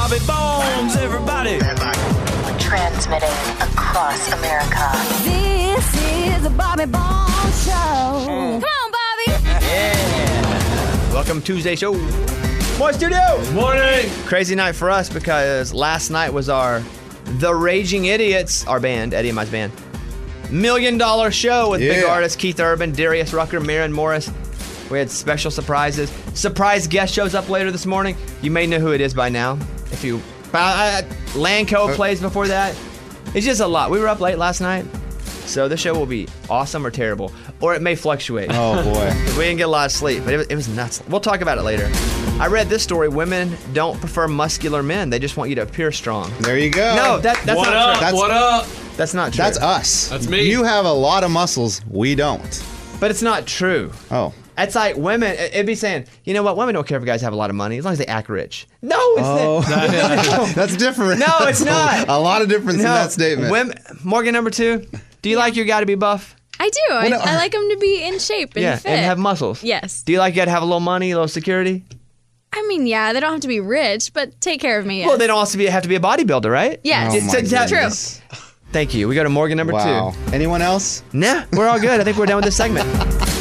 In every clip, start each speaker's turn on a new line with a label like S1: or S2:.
S1: Bobby Bones, everybody.
S2: Transmitting across America.
S3: This is the Bobby Bones Show. Come on, Bobby.
S4: Yeah. Welcome to Tuesday show. Morning, studio.
S1: Morning.
S4: Crazy night for us because last night was our The Raging Idiots, our band, Eddie and my band, $1 million show with big artists Keith Urban, Darius Rucker, Maren Morris. We had special surprises. Surprise guest shows up later this morning. You may know who it is by now. If you Lanco plays before that. It's just a lot. We were up late last night, so this show will be awesome or terrible, or it may fluctuate.
S5: Oh boy,
S4: we didn't get a lot of sleep, but it was nuts. We'll talk about it later. I read this story. Women don't prefer muscular men. They just want you to appear strong.
S5: There you go.
S4: No, that's
S1: what
S4: not
S1: up?
S4: true.
S1: What up?
S4: That's not true.
S5: That's us.
S1: That's me.
S5: You have a lot of muscles. We don't.
S4: But it's not true.
S5: Oh.
S4: It's like women, it'd be saying, you know what, women don't care if guys have a lot of money as long as they act rich. No, it's not.
S5: That's different.
S4: No, it's not.
S5: A lot of difference in that statement.
S4: Women, Morgan, number 2, do you like your guy to be buff?
S6: I do. I like him to be in shape and fit.
S4: And have muscles.
S6: Yes.
S4: Do you like your guy to have a little money, a little security?
S6: I mean, yeah, they don't have to be rich, but take care of me. Yes.
S4: Well, they don't also have to be a bodybuilder, right?
S6: Yes.
S5: Oh my
S6: goodness. True.
S4: Thank you. We go to Morgan number 2.
S5: Anyone else?
S4: Nah, we're all good. I think we're done with this segment.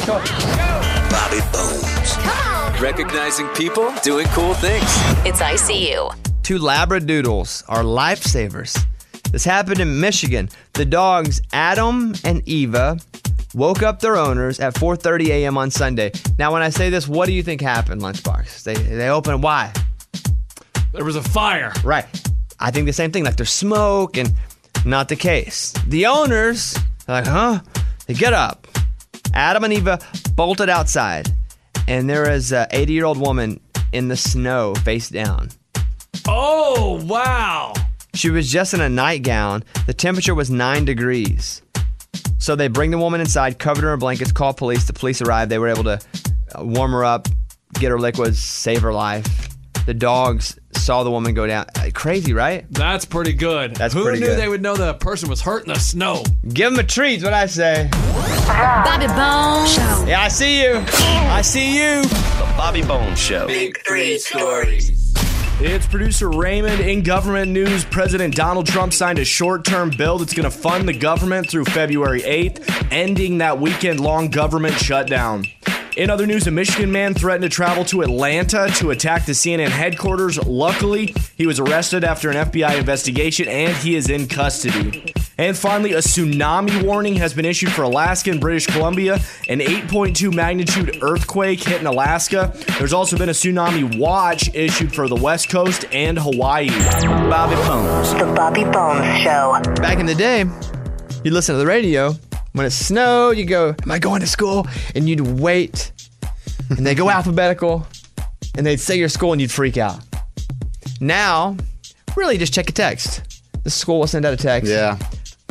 S1: Bobby Bones. Recognizing people doing cool things.
S2: It's ICU.
S4: 2 Labradoodles are lifesavers. This happened in Michigan. The dogs Adam and Eva woke up their owners at 4:30 a.m. on Sunday. Now, when I say this, what do you think happened, Lunchbox? They open. Why?
S1: There was a fire.
S4: Right. I think the same thing. Like there's smoke, and not the case. The owners are like, huh? They get up. Adam and Eva bolted outside, and there is an 80-year-old woman in the snow, face down.
S1: Oh, wow.
S4: She was just in a nightgown. The temperature was 9 degrees. So they bring the woman inside, covered her in blankets, call police. The police arrived. They were able to warm her up, get her liquids, save her life. The dogs saw the woman go down. Crazy, right?
S1: That's pretty good.
S4: Who
S1: knew
S4: good.
S1: They would know the person was hurt in the snow?
S4: Give them a treat, is what I say.
S3: Bobby Bones Show.
S4: Yeah, I see you. I see you.
S1: The Bobby Bones Show. Big 3 stories. It's producer Raymond. In government news, President Donald Trump signed a short-term bill that's going to fund the government through February 8th, ending that weekend-long government shutdown. In other news, a Michigan man threatened to travel to Atlanta to attack the CNN headquarters. Luckily, he was arrested after an FBI investigation, and he is in custody. And finally, a tsunami warning has been issued for Alaska and British Columbia. An 8.2 magnitude earthquake hit in Alaska. There's also been a tsunami watch issued for the West Coast and Hawaii. Bobby Bones.
S2: The Bobby Bones Show.
S4: Back in the day, you'd listen to the radio. When it snowed, you go, am I going to school? And you'd wait. And they go alphabetical. And they'd say your school and you'd freak out. Now, really just check a text. The school will send out a text.
S5: Yeah.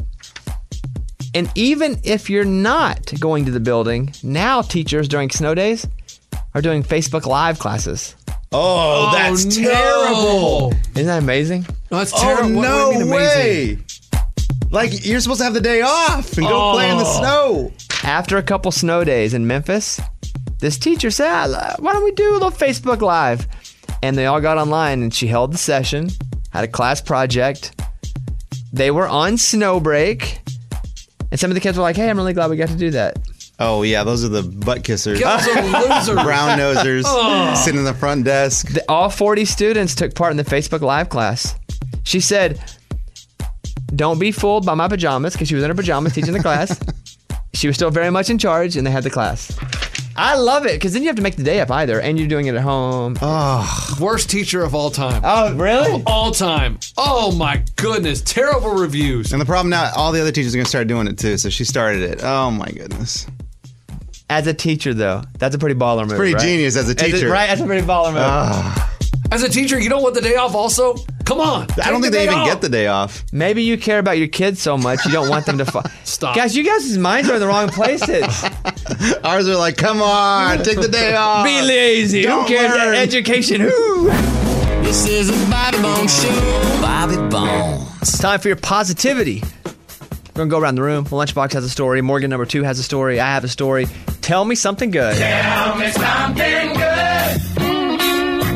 S4: And even if you're not going to the building, now teachers during snow days are doing Facebook Live classes.
S5: Oh, that's terrible.
S4: Isn't that amazing?
S1: No, that's
S5: Oh,
S1: terrible. What do
S5: no
S1: you mean amazing?
S5: way. Like, you're supposed to have the day off and go play in the snow.
S4: After a couple snow days in Memphis, this teacher said, why don't we do a little Facebook Live? And they all got online, and she held the session, had a class project. They were on snow break, and some of the kids were like, hey, I'm really glad we got to do that.
S5: Oh, yeah, those are the butt kissers.
S1: Those are losers.
S5: Brown nosers sitting in the front desk.
S4: All 40 students took part in the Facebook Live class. She said, don't be fooled by my pajamas, because she was in her pajamas teaching the class. She was still very much in charge, and they had the class. I love it, because then you have to make the day up either, and you're doing it at home.
S1: Worst teacher of all time.
S4: Oh, really?
S1: All time. Oh, my goodness. Terrible reviews.
S5: And the problem now, all the other teachers are going to start doing it too, so she started it. Oh, my goodness.
S4: As a teacher, though, that's a pretty baller move,
S5: Pretty
S4: right?
S5: genius as a teacher.
S4: Right? That's a pretty baller move.
S1: As a teacher, you don't want the day off also? Come on.
S5: I don't think they even get the day off.
S4: Maybe you care about your kids so much, you don't want them to
S1: Stop.
S4: Guys, you guys' minds are in the wrong places.
S5: Ours are like, come on, take the day off.
S4: Be lazy.
S5: Don't
S4: Who cares?
S5: learn.
S4: Education. Who?
S1: This is a Bobby Bones Show. Bobby Bones.
S4: It's time for your positivity. We're going to go around the room. Lunchbox has a story. Morgan number 2 has a story. I have a story. Tell me something good.
S7: Tell me something good.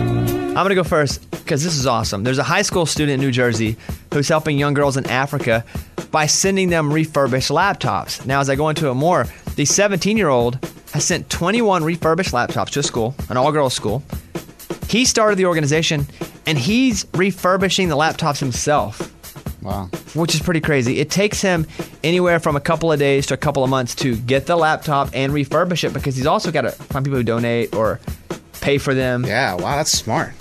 S4: I'm going to go first because this is awesome. There's a high school student in New Jersey who's helping young girls in Africa by sending them refurbished laptops. Now, as I go into it more, the 17-year-old has sent 21 refurbished laptops to a school, an all-girls school. He started the organization, and he's refurbishing the laptops himself.
S5: Wow.
S4: Which is pretty crazy. It takes him anywhere from a couple of days to a couple of months to get the laptop and refurbish it because he's also got to find people who donate or pay for them.
S5: Yeah, wow, that's smart.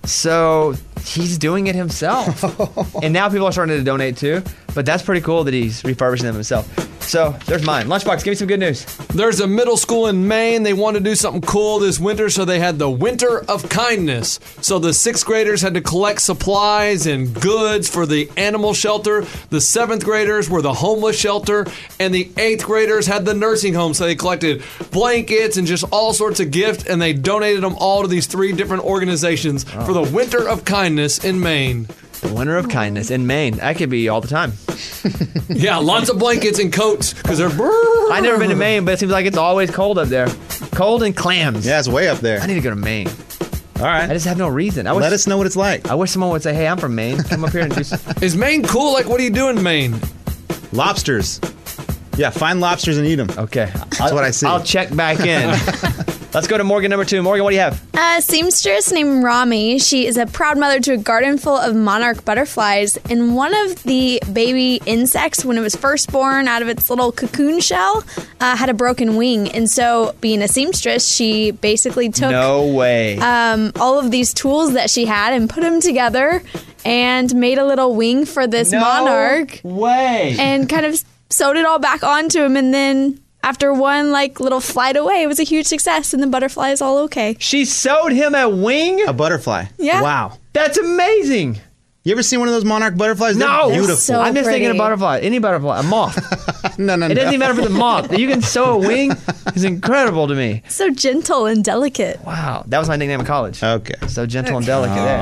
S4: So he's doing it himself. And now people are starting to donate too. But that's pretty cool that he's refurbishing them himself. So there's mine. Lunchbox, give me some good news.
S7: There's a middle school in Maine. They wanted to do something cool this winter, so they had the Winter of Kindness. So the 6th graders had to collect supplies and goods for the animal shelter. The 7th graders were the homeless shelter. And the 8th graders had the nursing home. So they collected blankets and just all sorts of gifts, and they donated them all to these 3 different organizations for the Winter of Kindness in Maine.
S4: The Winter of Kindness in Maine. That could be all the time.
S7: Yeah, lots of blankets and coats because they're...
S4: I've never been to Maine, but it seems like it's always cold up there. Cold and clams.
S5: Yeah, it's way up there.
S4: I need to go to Maine.
S5: All right.
S4: I just have no reason.
S5: Let us know what it's like.
S4: I wish someone would say, hey, I'm from Maine. Come up here and do something.
S7: Is Maine cool? Like, what do you do in Maine?
S5: Lobsters. Yeah, find lobsters and eat them.
S4: Okay.
S5: That's what I see.
S4: I'll check back in. Let's go to Morgan number 2. Morgan, what do you have?
S6: A seamstress named Rami. She is a proud mother to a garden full of monarch butterflies. And one of the baby insects, when it was first born out of its little cocoon shell, had a broken wing. And so, being a seamstress, she basically took
S4: No way.
S6: all of these tools that she had and put them together and made a little wing for this monarch.
S4: Way.
S6: And kind of sewed it all back onto him. And then after one little flight away, it was a huge success, and the butterfly is all okay.
S4: She sewed him a wing?
S5: A butterfly.
S6: Yeah.
S5: Wow.
S4: That's amazing.
S5: You ever seen one of those monarch butterflies?
S4: No.
S5: They're beautiful.
S6: So
S4: I'm just thinking a
S6: pretty.
S4: butterfly. Any butterfly. A moth.
S5: No.
S4: It doesn't even matter for the moth. You can sew a wing. It's incredible to me.
S6: So gentle and delicate.
S4: Wow. That was my nickname in college.
S5: Okay.
S4: So gentle and delicate. There.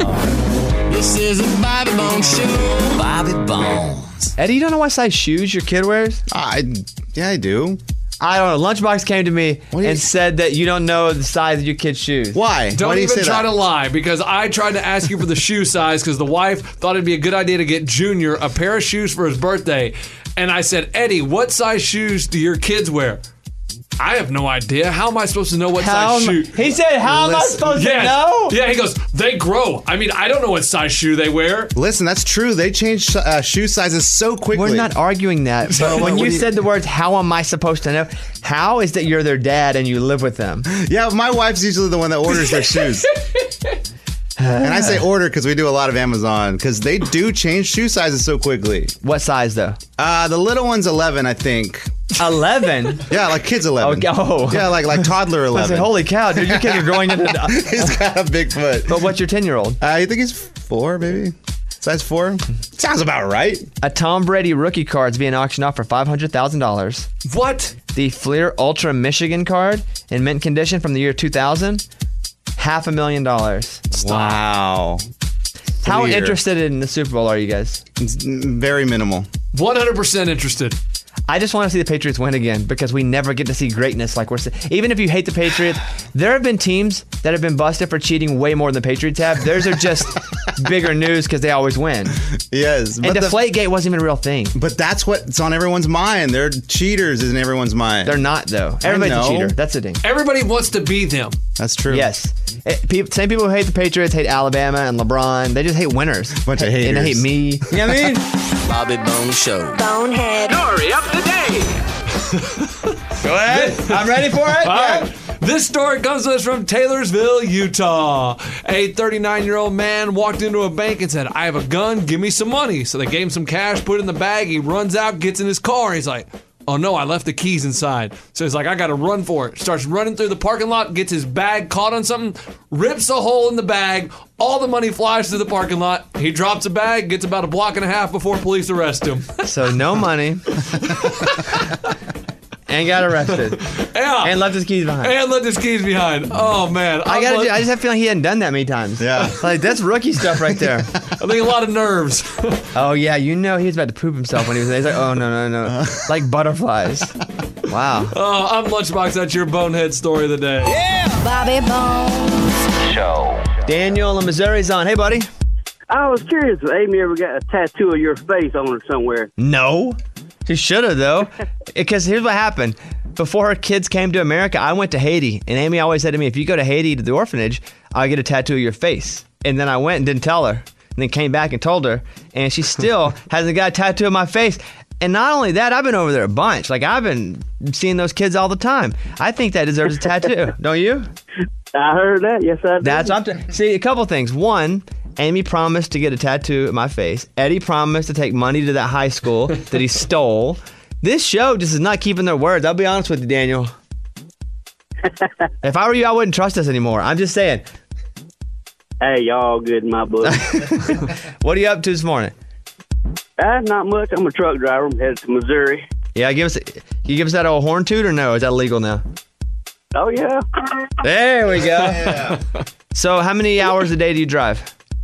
S8: This is a Bobby Bones show. Bobby Bones.
S4: Eddie, you don't know what size shoes your kid wears?
S5: Yeah, I do.
S4: I don't know. Lunchbox came to me and said that you don't know the size of your kid's shoes.
S5: Why?
S7: Don't
S5: Why do you
S7: even
S5: say
S7: try
S5: that?
S7: to lie, because I tried to ask you for the shoe size because the wife thought it'd be a good idea to get Junior a pair of shoes for his birthday. And I said, Eddie, what size shoes do your kids wear? I have no idea. How am I supposed to know what size shoe?
S4: He said, how am I supposed to
S7: Yes.
S4: know?
S7: Yeah, he goes, they grow. I mean, I don't know what size shoe they wear.
S5: Listen, that's true. They change shoe sizes so quickly.
S4: We're not arguing that. But when you said the words, how am I supposed to know? How is that you're their dad and you live with them?
S5: Yeah, my wife's usually the one that orders their shoes. And I say order because we do a lot of Amazon because they do change shoe sizes so quickly.
S4: What size, though?
S5: The little one's 11, I think.
S4: 11?
S5: Yeah, like kids 11.
S4: Oh.
S5: Yeah, like toddler
S4: I
S5: 11.
S4: said, holy cow, dude, your kids are growing into...
S5: He's got a big foot.
S4: But what's your 10-year-old?
S5: I think he's 4, maybe. Size 4? Sounds about right.
S4: A Tom Brady rookie card's being auctioned off for $500,000.
S7: What?
S4: The Fleer Ultra Michigan card in mint condition from the year 2000, $500,000.
S5: Wow.
S4: How
S5: Fleer.
S4: interested in the Super Bowl are you guys?
S5: It's very minimal.
S7: 100% interested.
S4: I just want to see the Patriots win again because we never get to see greatness like we're seeing. Even if you hate the Patriots, there have been teams that have been busted for cheating way more than the Patriots have. Theirs are just bigger news because they always win.
S5: Yes.
S4: And Deflategate wasn't even a real thing.
S5: But that's what's on everyone's mind. They're cheaters in everyone's mind.
S4: They're not, though. Everybody's a
S5: know.
S4: cheater. That's the thing.
S7: Everybody wants to be them.
S5: That's true.
S4: Yes. Same people who hate the Patriots hate Alabama and LeBron. They just hate winners.
S5: Bunch of haters.
S4: And they hate me. You know what I mean?
S8: Bobby Bones show.
S2: Bonehead.
S8: Story of the day.
S4: Go ahead. I'm ready for it.
S7: All right. This story comes to us from Taylorsville, Utah. A 39-year-old man walked into a bank and said, I have a gun, give me some money. So they gave him some cash, put it in the bag. He runs out, gets in his car. He's like, oh no, I left the keys inside. So he's like, I gotta run for it. Starts running through the parking lot, gets his bag caught on something, rips a hole in the bag. All the money flies through the parking lot. He drops the bag, gets about a block and a half before police arrest him.
S4: So no money. And got arrested.
S7: Yeah.
S4: And left his keys behind.
S7: And left his keys behind. Oh man.
S4: I just have a feeling he hadn't done that many times.
S5: Yeah.
S4: Like, that's rookie stuff right there.
S7: I think a lot of nerves.
S4: Oh, yeah. You know he was about to poop himself when he was there. He's like, oh, no. Like butterflies. Wow.
S7: I'm Lunchbox. That's your bonehead story of the day.
S3: Bobby Bones.
S8: Show.
S4: Daniel in Missouri's on. Hey, buddy.
S9: I was curious if Amy ever got a tattoo of your face on her somewhere.
S4: No. She should have, though. Because here's what happened. Before her kids came to America, I went to Haiti. And Amy always said to me, if you go to Haiti to the orphanage, I'll get a tattoo of your face. And then I went and didn't tell her. And then came back and told her. And she still hasn't got a tattoo of my face. And not only that, I've been over there a bunch. Like, I've been seeing those kids all the time. I think that deserves a tattoo. Don't you?
S9: I heard that. Yes, I did.
S4: That's what I'm see, a couple things. One, Amy promised to get a tattoo of my face. Eddie promised to take money to that high school that he stole. This show just is not keeping their words. I'll be honest with you, Daniel. If I were you, I wouldn't trust us anymore. I'm just saying.
S9: Hey, y'all good in my book.
S4: What are you up to this morning?
S9: Not much. I'm a truck driver. I'm headed to Missouri.
S4: Yeah, you give us that old horn toot or no? Is that legal now?
S9: Oh, yeah.
S4: There we go. Yeah. So how many hours a day do you drive?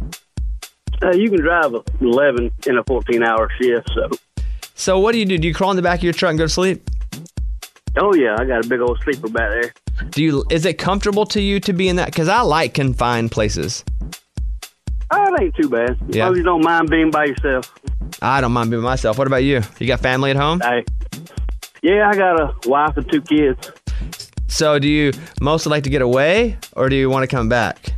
S9: You can drive 11 in a 14-hour shift.
S4: So what do you do? Do you crawl in the back of your truck and go to sleep?
S9: Oh, yeah. I got a big old sleeper back there.
S4: Is it comfortable to you to be in that? Because I like confined places.
S9: Oh, it ain't too bad. As long as you don't mind being by yourself.
S4: I don't mind being by myself. What about you? You got family at home?
S9: Yeah, I got a wife and 2 kids.
S4: So do you mostly like to get away, or do you want to come back?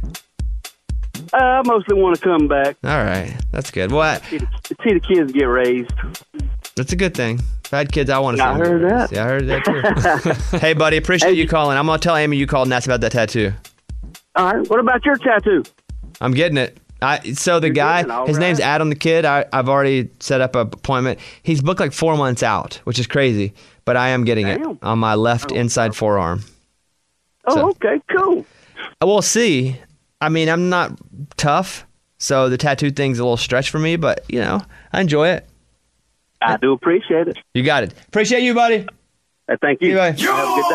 S9: I mostly want to come back.
S4: All right. That's good. What?
S9: See the kids get raised.
S4: That's a good thing. If I had kids, I want to see them.
S9: I heard that.
S4: Yeah, I heard that too. Hey, buddy, appreciate you calling. I'm going to tell Amy you called and asked about that tattoo.
S9: All right. What about your tattoo?
S4: I'm getting it. So the guy, his name's Adam the Kid. I've already set up an appointment. He's booked like 4 months out, which is crazy. But I am getting it on my left inside forearm.
S9: Oh, okay, cool.
S4: We'll see. I mean, I'm not tough, so the tattoo thing's a little stretch for me, but, you know, I enjoy it.
S9: I do appreciate it.
S4: You got it. Appreciate you, buddy.
S9: Thank you.
S4: Have a
S9: good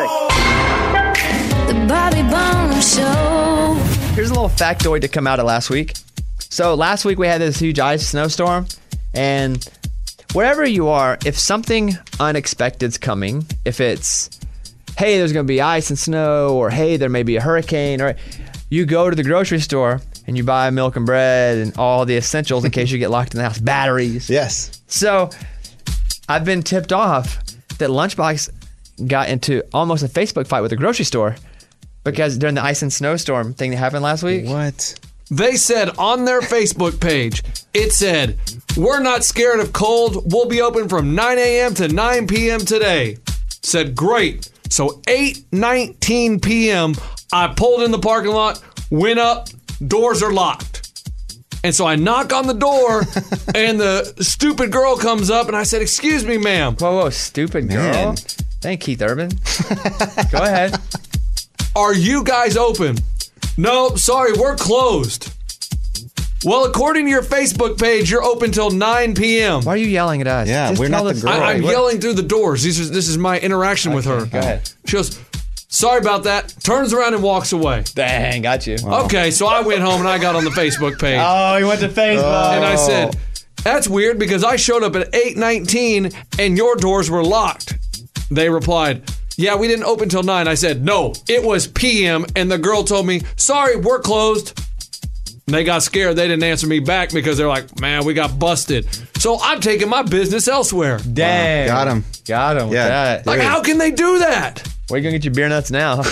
S9: day.
S3: The Bobby Bones Show.
S4: Here's a little factoid to come out of last week. So last week we had this huge ice snowstorm, and wherever you are, if something unexpected's coming, if it's, hey, there's going to be ice and snow, or hey, there may be a hurricane, or you go to the grocery store and you buy milk and bread and all the essentials in case you get locked in the house, batteries.
S5: Yes.
S4: So I've been tipped off that Lunchbox got into almost a Facebook fight with the grocery store because during the ice and snowstorm thing that happened last week.
S5: What?
S7: They said on their Facebook page, it said, "We're not scared of cold. We'll be open from 9 a.m. to 9 p.m. today." Said, great. So 8:19 p.m., I pulled in the parking lot, went up, doors are locked. And so I knock on the door, and the stupid girl comes up, and I said, "Excuse me, ma'am."
S4: Whoa, stupid girl. Thank Keith Urban. Go ahead.
S7: "Are you guys open?" "No, sorry, we're closed." "Well, according to your Facebook page, you're open till 9 p.m.
S4: Why are you yelling at us?
S5: Yeah, we're not the girl.
S7: I'm yelling through the doors. This is my interaction with her.
S4: Go ahead.
S7: She goes, "Sorry about that." Turns around and walks away.
S4: Dang, got you.
S7: Okay, so I went home and I got on the Facebook page.
S4: Oh, he went to Facebook.
S7: And I said, "That's weird because I showed up at 8:19 and your doors were locked." They replied, "Yeah, we didn't open till 9. I said, "No, it was PM." And the girl told me, "Sorry, we're closed." And they got scared. They didn't answer me back because they're like, "Man, we got busted." So I'm taking my business elsewhere.
S4: Dang.
S5: Got him.
S4: Got him with that.
S7: Like, how can they do that?
S4: Where are you going to get your beer nuts now?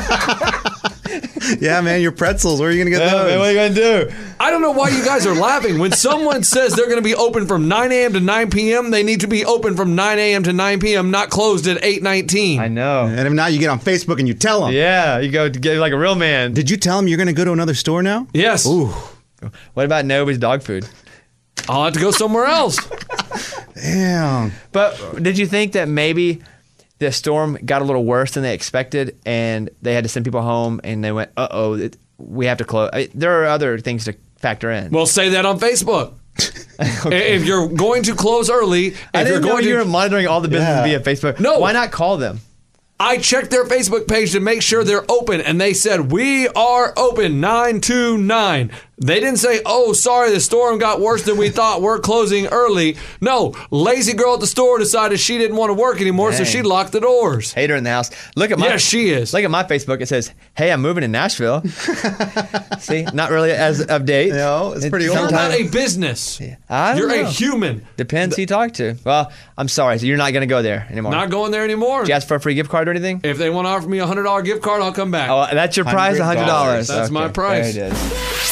S5: Yeah, man, your pretzels. Where are you going to get those?
S4: Man, what are you going to do?
S7: I don't know why you guys are laughing. When someone says they're going to be open from 9 a.m. to 9 p.m., they need to be open from 9 a.m. to 9 p.m., not closed at 8:19.
S4: I know.
S5: And if not, you get on Facebook and you tell them.
S4: Yeah, you go to get like a real man.
S5: Did you tell them you're going to go to another store now?
S7: Yes.
S5: Ooh.
S4: What about nobody's dog food?
S7: I'll have to go somewhere else.
S5: Damn.
S4: But did you think that maybe the storm got a little worse than they expected and they had to send people home and they went, we have to close? There are other things to factor in.
S7: Well, say that on Facebook. Okay. If you're going to close early,
S4: I didn't know you were monitoring all the business via Facebook.
S7: No.
S4: Why not call them?
S7: I checked their Facebook page to make sure they're open, and they said, "We are open 9 to 9. They didn't say, oh, sorry, the storm got worse than we thought. We're closing early. No, lazy girl at the store decided she didn't want to work anymore, so she locked the doors.
S4: Hater in the house. Look at my.
S7: Yes, she is.
S4: Look at my Facebook. It says, "Hey, I'm moving to Nashville." See, not really as of date.
S5: No, it's pretty old.
S7: You're not a business.
S4: I don't
S7: You're
S4: know.
S7: a human.
S4: Depends who you talk to. Well, I'm sorry. So you're not going to go there anymore.
S7: Not going there anymore.
S4: Did you ask for a free gift card or anything?
S7: If they want to offer me a $100 gift card, I'll come back.
S4: Oh, that's your price, $100.
S7: That's my price.
S4: There it is.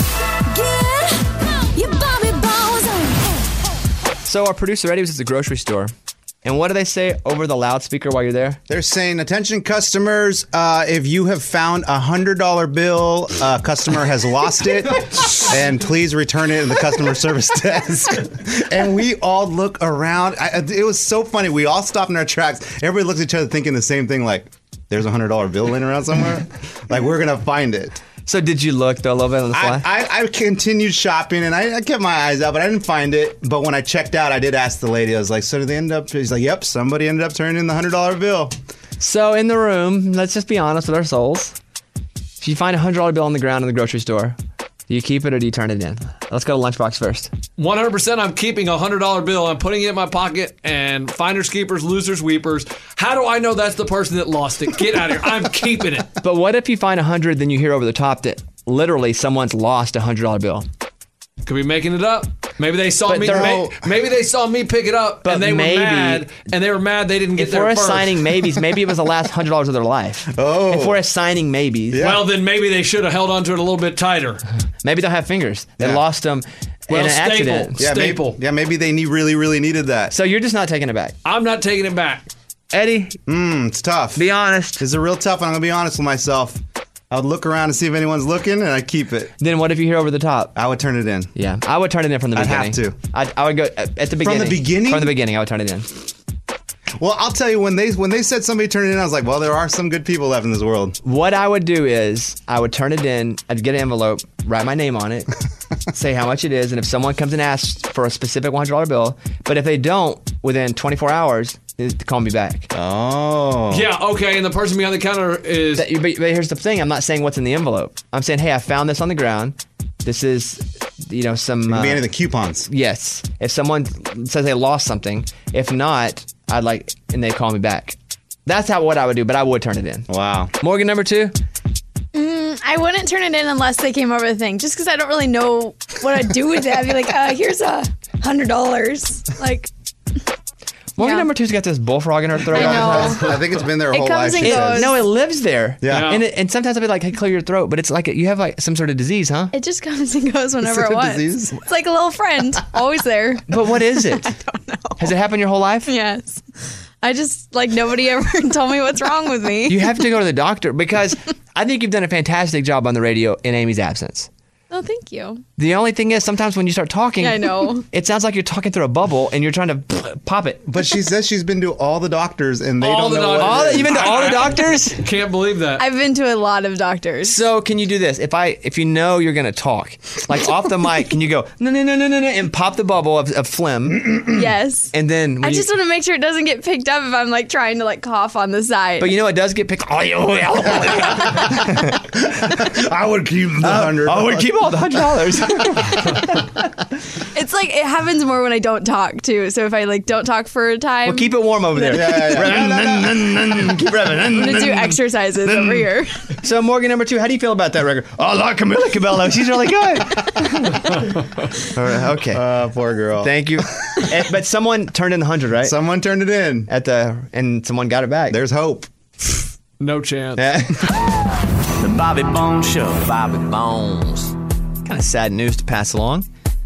S4: So our producer Eddie was at the grocery store, and what do they say over the loudspeaker while you're there?
S5: They're saying, attention customers, if you have found a $100 bill, a customer has lost it, and please return it to the customer service desk. And we all look around. It was so funny. We all stopped in our tracks. Everybody looks at each other thinking the same thing, like, there's a $100 bill laying around somewhere? Like, we're going to find it.
S4: So did you look though a little bit on the fly?
S5: I continued shopping and I kept my eyes out, but I didn't find it. But when I checked out, I did ask the lady. I was like, "So did they end up?" She's like, "Yep, somebody ended up turning in the $100 bill."
S4: So in the room, let's just be honest with our souls. If you find a $100 bill on the ground in the grocery store, do you keep it or do you turn it in? Let's go to Lunchbox first.
S7: 100% I'm keeping a $100 bill. I'm putting it in my pocket, and finders keepers, losers weepers. How do I know that's the person that lost it? Get out of here. I'm keeping it.
S4: But what if you find 100, then you hear over the top that literally someone's lost a $100 bill?
S7: Could be making it up. Maybe they saw
S4: But
S7: me.
S4: they're-
S7: Maybe they saw me pick it up,
S4: But
S7: and they
S4: maybe-
S7: were mad. And they were mad they didn't get
S4: If
S7: there
S4: we're
S7: first.
S4: assigning maybes, maybe it was the last $100 of their life.
S5: Oh.
S4: If we're assigning maybes,
S7: Well, then maybe they should have held onto it a little bit tighter.
S4: maybe they'll have fingers. They
S5: Yeah.
S4: lost them
S7: Well,
S4: in an
S7: staple.
S4: accident.
S5: Yeah,
S7: Staple.
S5: Maybe they really needed that.
S4: So you're just not taking it back.
S7: I'm not taking it back.
S4: Eddie,
S5: It's tough.
S4: be honest.
S5: It's a real tough one. I'm going to be honest with myself. I would look around and see if anyone's looking, and I'd keep it.
S4: Then what if you hear over the top?
S5: I would turn it in.
S4: Yeah, I would turn it in from the
S5: I'd
S4: beginning.
S5: have to.
S4: I would go at the beginning.
S5: the beginning?
S4: From the beginning, I would turn it in.
S5: Well, I'll tell you, when they said somebody turned it in, I was like, well, there are some good people left in this world.
S4: What I would do is I would turn it in. I'd get an envelope, write my name on it, say how much it is, and if someone comes and asks for a specific $100 bill, but if they don't within 24 hours, they call me back.
S5: Oh.
S7: Yeah, okay, and the person behind the counter is...
S4: But here's the thing: I'm not saying what's in the envelope. I'm saying, hey, I found this on the ground. This is, some.
S5: Could be any of the coupons.
S4: Yes. If someone says they lost something, if not, and they call me back. That's what I would do, but I would turn it in.
S5: Wow.
S4: Morgan, number 2.
S6: I wouldn't turn it in unless they came over the thing, just because I don't really know what I'd do with it. I'd be like, here's $100. Like,
S4: Morgan
S6: Yeah.
S4: number 2's got this bullfrog in her throat.
S6: I
S4: all the time.
S6: know.
S5: I think it's been there
S6: It
S5: whole
S6: comes
S5: life.
S6: and
S5: she
S6: goes.
S5: says.
S4: No, it lives there.
S5: Yeah.
S4: And sometimes I'll be like, hey, clear your throat. But it's like you have like some sort of disease, huh?
S6: It just comes and goes whenever
S5: Is
S6: it
S5: it a
S6: wants.
S5: disease?
S6: It's like a little friend, always there.
S4: But what is it? I don't know. Has it happened your whole life?
S6: Yes. I just, nobody ever told me what's wrong with me.
S4: You have to go to the doctor because I think you've done a fantastic job on the radio in Amy's absence.
S6: Oh, thank you.
S4: The only thing is sometimes when you start talking,
S6: I know.
S4: it sounds like you're talking through a bubble and you're trying to pop it.
S5: But she says she's been to all the doctors and they
S7: All
S5: don't
S7: the
S5: know
S7: doctors.
S5: what it is.
S4: You've been to all the doctors?
S7: Can't believe that.
S6: I've been to a lot of doctors.
S4: So can you do this? If you know you're gonna talk, like off the mic, can you go no and pop the bubble of phlegm,
S6: Yes.
S4: and then
S6: I just want to make sure it doesn't get picked up if I'm trying to cough on the side.
S4: But you know it does get picked.
S5: I would keep the $100.
S4: I would keep all the $100.
S6: It's it happens more when I don't talk too. So if I don't talk for a time,
S4: Well, keep it warm over there. Keep revving.
S6: I'm gonna do exercises over here.
S4: So Morgan number 2, how do you feel about that record? I like Camila Cabello. She's really good. All right, okay.
S5: Poor girl.
S4: Thank you. But someone turned in the 100, right?
S5: Someone turned it in.
S4: And someone got it back.
S5: There's hope.
S7: No chance.
S8: The Bobby Bones Show. Bobby Bones.
S4: Kind of sad news to pass along.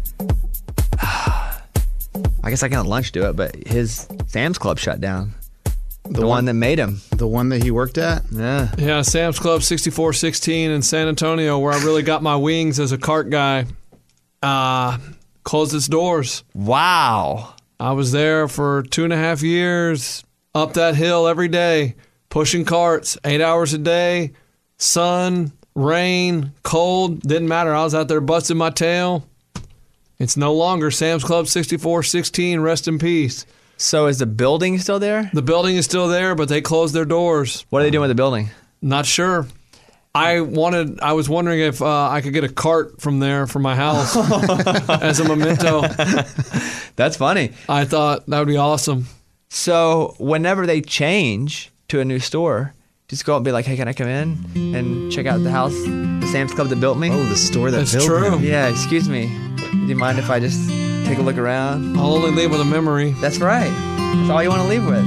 S4: I guess I can let lunch do it, but his Sam's Club shut down. The one that made him.
S5: The one that he worked at?
S4: Yeah.
S7: Yeah, Sam's Club 6416 in San Antonio, where I really got my wings as a cart guy, closed its doors.
S4: Wow.
S7: I was there for 2.5 years, up that hill every day, pushing carts, 8 hours a day, sun, rain, cold, didn't matter. I was out there busting my tail. It's no longer Sam's Club 6416. Rest in peace.
S4: So is the building still there?
S7: The building is still there, but they closed their doors.
S4: What are they doing with the building?
S7: Not sure. I was wondering if I could get a cart from there for my house as a memento.
S4: That's funny.
S7: I thought that would be awesome.
S4: So whenever they change to a new store, just go up and be like, hey, can I come in and check out the house, the Sam's Club that built me?
S5: Oh, the store that
S7: That's
S5: built
S7: true.
S5: him.
S4: Yeah, excuse me. Do you mind if I just take a look around?
S7: I'll only leave with a memory.
S4: That's right. That's all you want to leave with.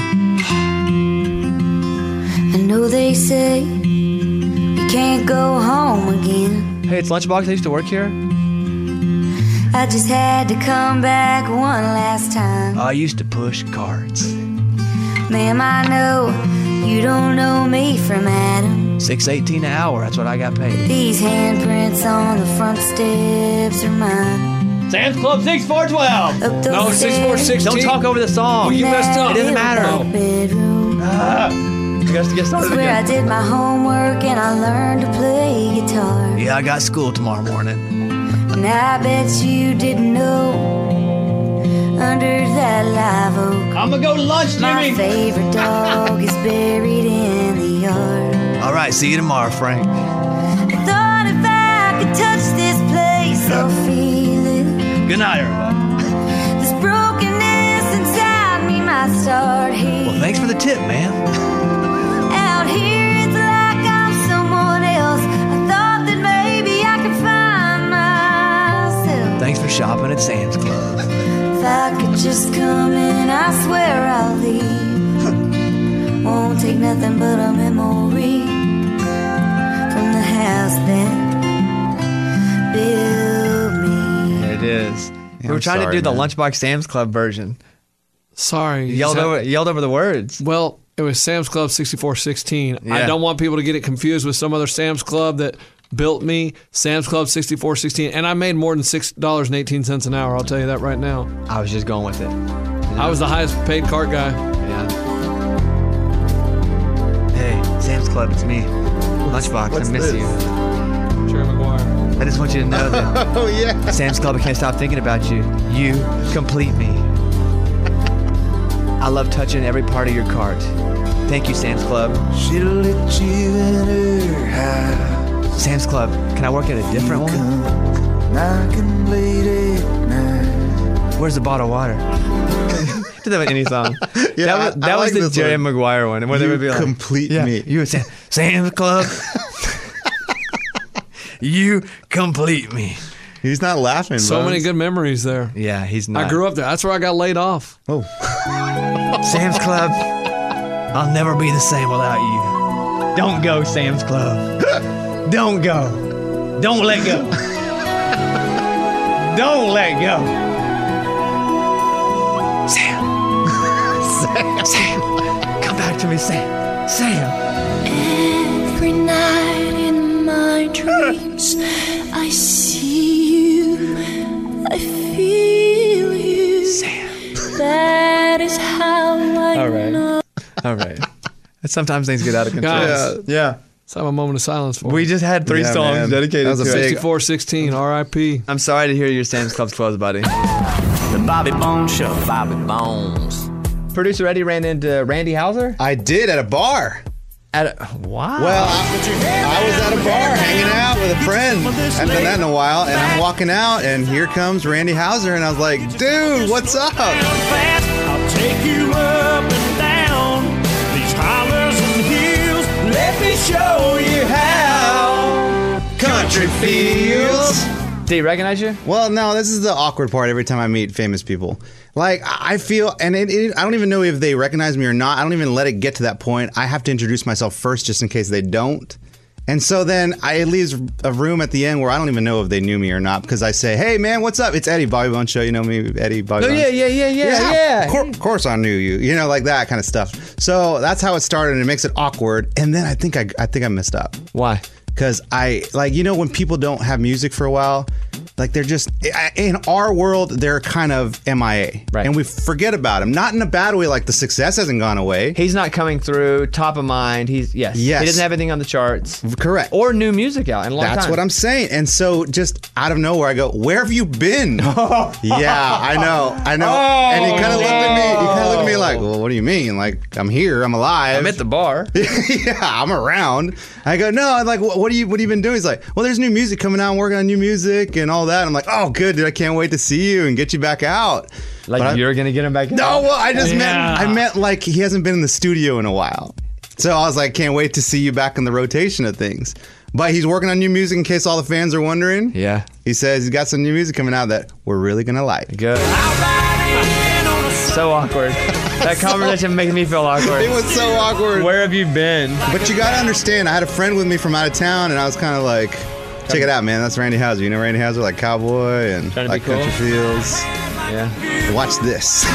S3: I know they say you can't go home again.
S4: Hey, it's Lunchbox. I used to work here.
S3: I just had to come back one last time.
S4: I used to push carts.
S3: Ma'am, I know you don't know me from Adam.
S4: $6.18 an hour. That's what I got paid.
S3: These handprints on the front steps are mine.
S4: Sam's Club 6412.
S3: Up those
S7: No,
S3: stairs,
S7: 6416.
S4: Don't talk over the song.
S7: Well, you messed up.
S4: It doesn't matter.
S3: that bedroom.
S4: You got to get started
S3: It's where I
S4: again.
S3: did my homework and I learned to play guitar.
S4: Yeah, I got school tomorrow morning.
S3: And I bet you didn't know, under that live oak,
S4: I'm going to go to lunch,
S3: my
S4: Jimmy.
S3: favorite dog is buried in the yard.
S4: All right, see you tomorrow, Frank.
S3: I thought if I could touch this place, I'll feel it.
S4: Good night, everybody.
S3: This brokenness inside me might start here.
S4: Well, thanks for the tip, man.
S3: Out here it's like I'm someone else. I thought that maybe I could find myself.
S4: Thanks for shopping at Sam's Club.
S3: If I could just come in, I swear I'll leave. Won't take nothing but a memory from the house that built me.
S4: It is. We were
S5: I'm
S4: trying to
S5: sorry,
S4: do the
S5: man.
S4: Lunchbox Sam's Club version.
S7: Sorry.
S4: You yelled over the words.
S7: Well, it was Sam's Club 6416. I
S4: Yeah.
S7: don't want people to get it confused with some other Sam's Club that built me. Sam's Club 6416. And I made more than $6.18 an hour. I'll tell you that right now.
S4: I was just going with it.
S7: I was the highest paid cart guy.
S4: Yeah. Hey, Sam's Club, it's me. Lunchbox,
S5: what's
S4: I miss
S5: this?
S4: you.
S7: Jerry Maguire.
S4: I just want you to know that
S5: Oh, yeah.
S4: Sam's Club, I can't stop thinking about you. You complete me. I love touching every part of your cart. Thank you, Sam's Club.
S8: She'll let you in her house.
S4: Sam's Club, can I work at a different one?
S8: Knocking late at night.
S4: Where's the bottle of water? Do that with any song.
S5: Yeah,
S4: that
S5: I
S4: was
S5: like
S4: the
S5: this
S4: Jerry
S5: one.
S4: Maguire one. Where they
S5: You
S4: would be like,
S5: complete
S4: yeah,
S5: me.
S4: You would say, Sam's Club, you complete me.
S5: He's not laughing,
S7: So
S5: Bones.
S7: many good memories there.
S4: Yeah, he's not.
S7: I grew up there. That's where I got laid off.
S5: Oh,
S4: Sam's Club, I'll never be the same without you. Don't go, Sam's Club. Don't go. Don't let go. Don't let go. Sam. Sam. Come back to me, Sam. Sam.
S3: Every night in my dreams, I see you, I feel you.
S4: Sam.
S3: That is how I
S4: All right.
S3: know.
S4: All right. Sometimes things get out of control.
S7: Guys,
S5: yeah.
S7: let's have a moment of silence for
S4: We
S7: him.
S4: just had 3
S5: Yeah,
S4: songs
S5: man.
S4: dedicated
S5: That was a
S4: to it.
S5: big-
S7: 6416, RIP.
S4: I'm sorry to hear your Sam's Club's closed, buddy.
S8: The Bobby Bones Show. Bobby Bones.
S4: Producer Eddie ran into Randy Houser
S5: I did at a bar.
S4: at a, wow.
S5: Well, I was at a bar hanging out with a friend. I haven't done that in a while, and I'm walking out, and here comes Randy Houser, and I was like, dude, what's up?
S10: I'll take you up and down these hollers and hills. Let me show you how
S5: Country feels.
S4: Did he recognize you?
S5: Well, no, this is the awkward part every time I meet famous people. Like, I feel, and I don't even know if they recognize me or not. I don't even let it get to that point. I have to introduce myself first just in case they don't. And so then it leaves a room at the end where I don't even know if they knew me or not because I say, hey, man, what's up? It's Eddie, Bobby Bones Show. You know me, Eddie, Bobby Bones.
S4: Yeah.
S5: Of course I knew you. You know, like that kind of stuff. So that's how it started, and it makes it awkward. And then I think I messed up.
S4: Why?
S5: Because when people don't have music for a while, Like they're just in our world, they're kind of MIA,
S4: Right.
S5: and we forget about them. Not in a bad way, like the success hasn't gone away.
S4: He's not coming through top of mind. Yes. He doesn't have anything on the charts.
S5: Correct.
S4: Or new music out in a long time.
S5: That's what I'm saying. And so just out of nowhere, I go, "Where have you been?" Yeah, I know. And he kind of looked at me. He kind of looked at me like, "Well, what do you mean? Like I'm here. I'm alive.
S4: I'm at the bar."
S5: Yeah, I'm around. I go, "No." I'm like, "What have you been doing?" He's like, "Well, there's new music coming out. I'm working on new music and all that." I'm like, "Oh, good, dude. I can't wait to see you and get you back out."
S4: Like you're gonna get him back out?
S5: No, well, I meant like he hasn't been in the studio in a while. So I was like, can't wait to see you back in the rotation of things. But he's working on new music in case all the fans are wondering.
S4: Yeah.
S5: He says he's got some new music coming out that we're really going to like.
S4: Good. So awkward. That conversation makes me feel awkward.
S5: It was so awkward.
S4: Where have you been?
S5: But you got to understand, I had a friend with me from out of town, and I was kind of like, check it out, man. That's Randy Houser. You know Randy Houser, like Cowboy and like
S4: cool.
S5: Country Fields.
S4: Yeah.
S5: Watch this.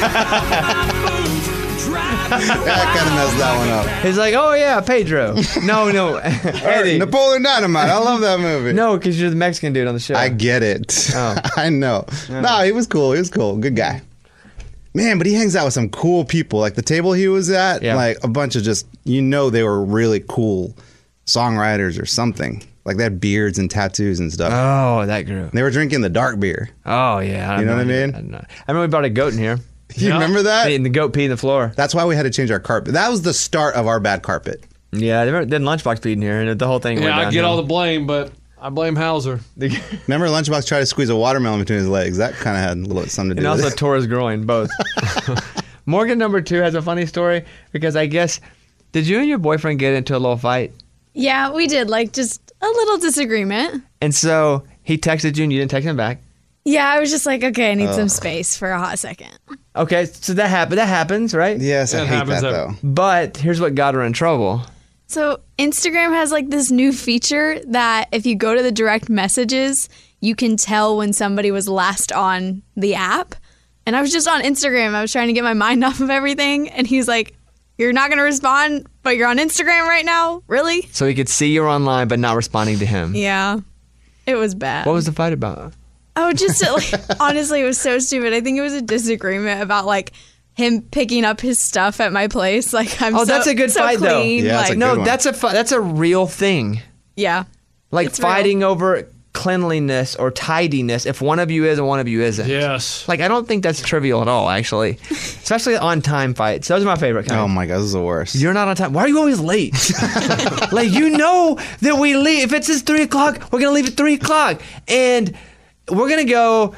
S5: That kind of messed that one up.
S4: He's like, oh yeah, Pedro. No, Eddie.
S5: Napoleon Dynamite. I love that movie.
S4: No, because you're the Mexican dude on the show.
S5: I get it.
S4: Oh.
S5: I know.
S4: Yeah.
S5: No, he was cool. He was cool. Good guy. Man, but he hangs out with some cool people. Like the table he was at, like a bunch of just, they were really cool songwriters or something. Like they had beards and tattoos and stuff.
S4: Oh, that group.
S5: They were drinking the dark beer.
S4: Oh, yeah.
S5: You know what I mean?
S4: I remember we brought a goat in here.
S5: You remember that?
S4: And the goat peed in the floor.
S5: That's why we had to change our carpet. That was the start of our bad carpet.
S4: Yeah, they did Lunchbox peed in here, and the whole thing went
S7: I
S4: downhill.
S7: get all the blame, but I blame Hauser.
S5: Remember Lunchbox tried to squeeze a watermelon between his legs? That kind of had a little something to do
S4: and
S5: with
S4: also
S5: it.
S4: tore his groin, both. Morgan number 2 has a funny story because I guess, did you and your boyfriend get into a little fight?
S6: Yeah, we did. Like just a little disagreement.
S4: And so he texted you and you didn't text him back?
S6: Yeah, I was just like, okay, I need some space for a hot second.
S4: Okay, so that happened. That happens, right?
S5: Yes, I hate that though.
S4: But here's what got her in trouble.
S6: So Instagram has like this new feature that if you go to the direct messages, you can tell when somebody was last on the app. And I was just on Instagram. I was trying to get my mind off of everything. And he's like, you're not going to respond, but you're on Instagram right now? Really?
S4: So he could see you're online, but not responding to him.
S6: Yeah. It was bad.
S4: What was the fight about?
S6: Oh, just like, honestly, it was so stupid. I think it was a disagreement about like him picking up his stuff at my place. Like
S4: that's a good fight
S6: clean.
S4: though.
S5: Yeah,
S6: like,
S5: no,
S4: that's a real thing.
S6: Yeah.
S4: Like
S6: It's
S4: fighting over cleanliness or tidiness if one of you is and one of you isn't.
S7: Yes.
S4: Like I don't think that's trivial at all, actually. Especially on time fights. Those are my favorite kind.
S5: Oh my God, this is the worst.
S4: You're not on time. Why are you always late? Like you know that we leave. If it says 3 o'clock, we're gonna leave at 3 o'clock. And we're gonna go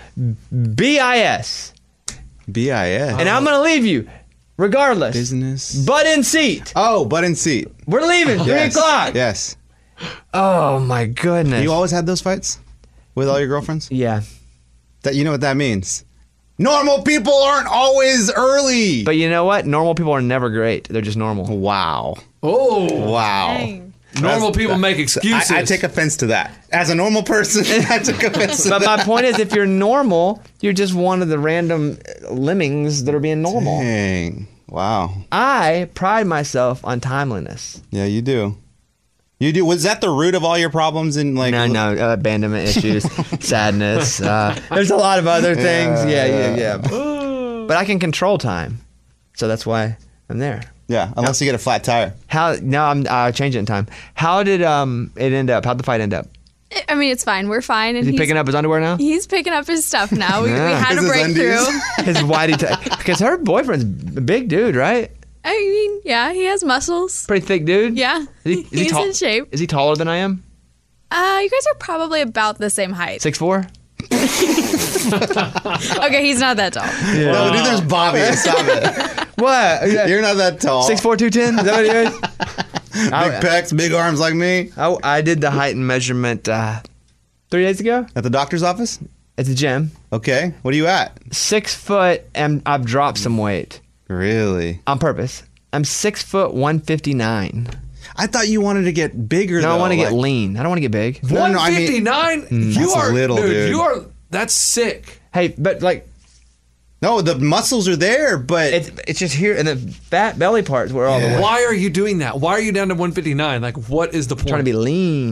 S4: BIS.
S5: BIS.
S4: And I'm gonna leave you. Regardless.
S5: Business.
S4: Butt in seat.
S5: Oh, butt in seat.
S4: We're leaving. 3
S5: Yes.
S4: o'clock.
S5: Yes.
S4: Oh my goodness.
S5: You always had those fights with all your girlfriends?
S4: Yeah.
S5: That you know what that means? Normal people aren't always early.
S4: But you know what? Normal people are never great. They're just normal.
S5: Wow.
S7: Oh.
S5: Wow.
S6: Dang.
S7: Normal people make excuses.
S5: I take offense to that. As a normal person, I took offense to
S4: But
S5: that.
S4: my point is, if you're normal, you're just one of the random lemmings that are being normal.
S5: Dang. Wow.
S4: I pride myself on timeliness.
S5: Yeah, you do. You do. Was that the root of all your problems in like?
S4: No, abandonment issues, sadness. There's a lot of other things. Yeah. But I can control time, so that's why I'm there.
S5: Yeah, unless you get a flat tire.
S4: I'll change it in time. How did it end up? How'd the fight end up?
S6: I mean, it's fine. We're fine. And
S4: Is he picking up his underwear now?
S6: He's picking up his stuff now. We had a
S5: His
S6: breakthrough.
S4: His whitey because her boyfriend's a big dude, right?
S6: I mean, yeah, he has muscles.
S4: Pretty thick dude.
S6: Yeah,
S4: Is he
S6: he's
S4: tall?
S6: in shape.
S4: Is he taller than I am?
S6: You guys are probably about the same height.
S4: 6'4"?
S6: Okay, he's not that tall.
S5: No, neither is Bobby. Stop it.
S4: What?
S5: You're not that tall.
S4: 6'4", 210? Is that what he is?
S5: Big pecs, big arms like me.
S4: I did the height and measurement 3 days ago
S5: At the doctor's office?
S4: at the gym.
S5: Okay. What are you at?
S4: 6 foot, and I've dropped some weight
S5: Really?
S4: on purpose. I'm 6 foot 159.
S5: I thought you wanted to get bigger.
S4: No,
S5: though.
S4: I want to get
S5: like-
S4: lean. I don't want to get big.
S5: No, I mean-
S7: 159? You
S5: That's
S7: are
S5: little, dude.
S7: You are. That's sick.
S4: Hey, but like
S5: No, the muscles are there, but
S4: it's just here in the fat belly parts where all the weight.
S7: Why are you doing that? Why are you down to 159? Like, what is the point?
S4: Trying to be lean.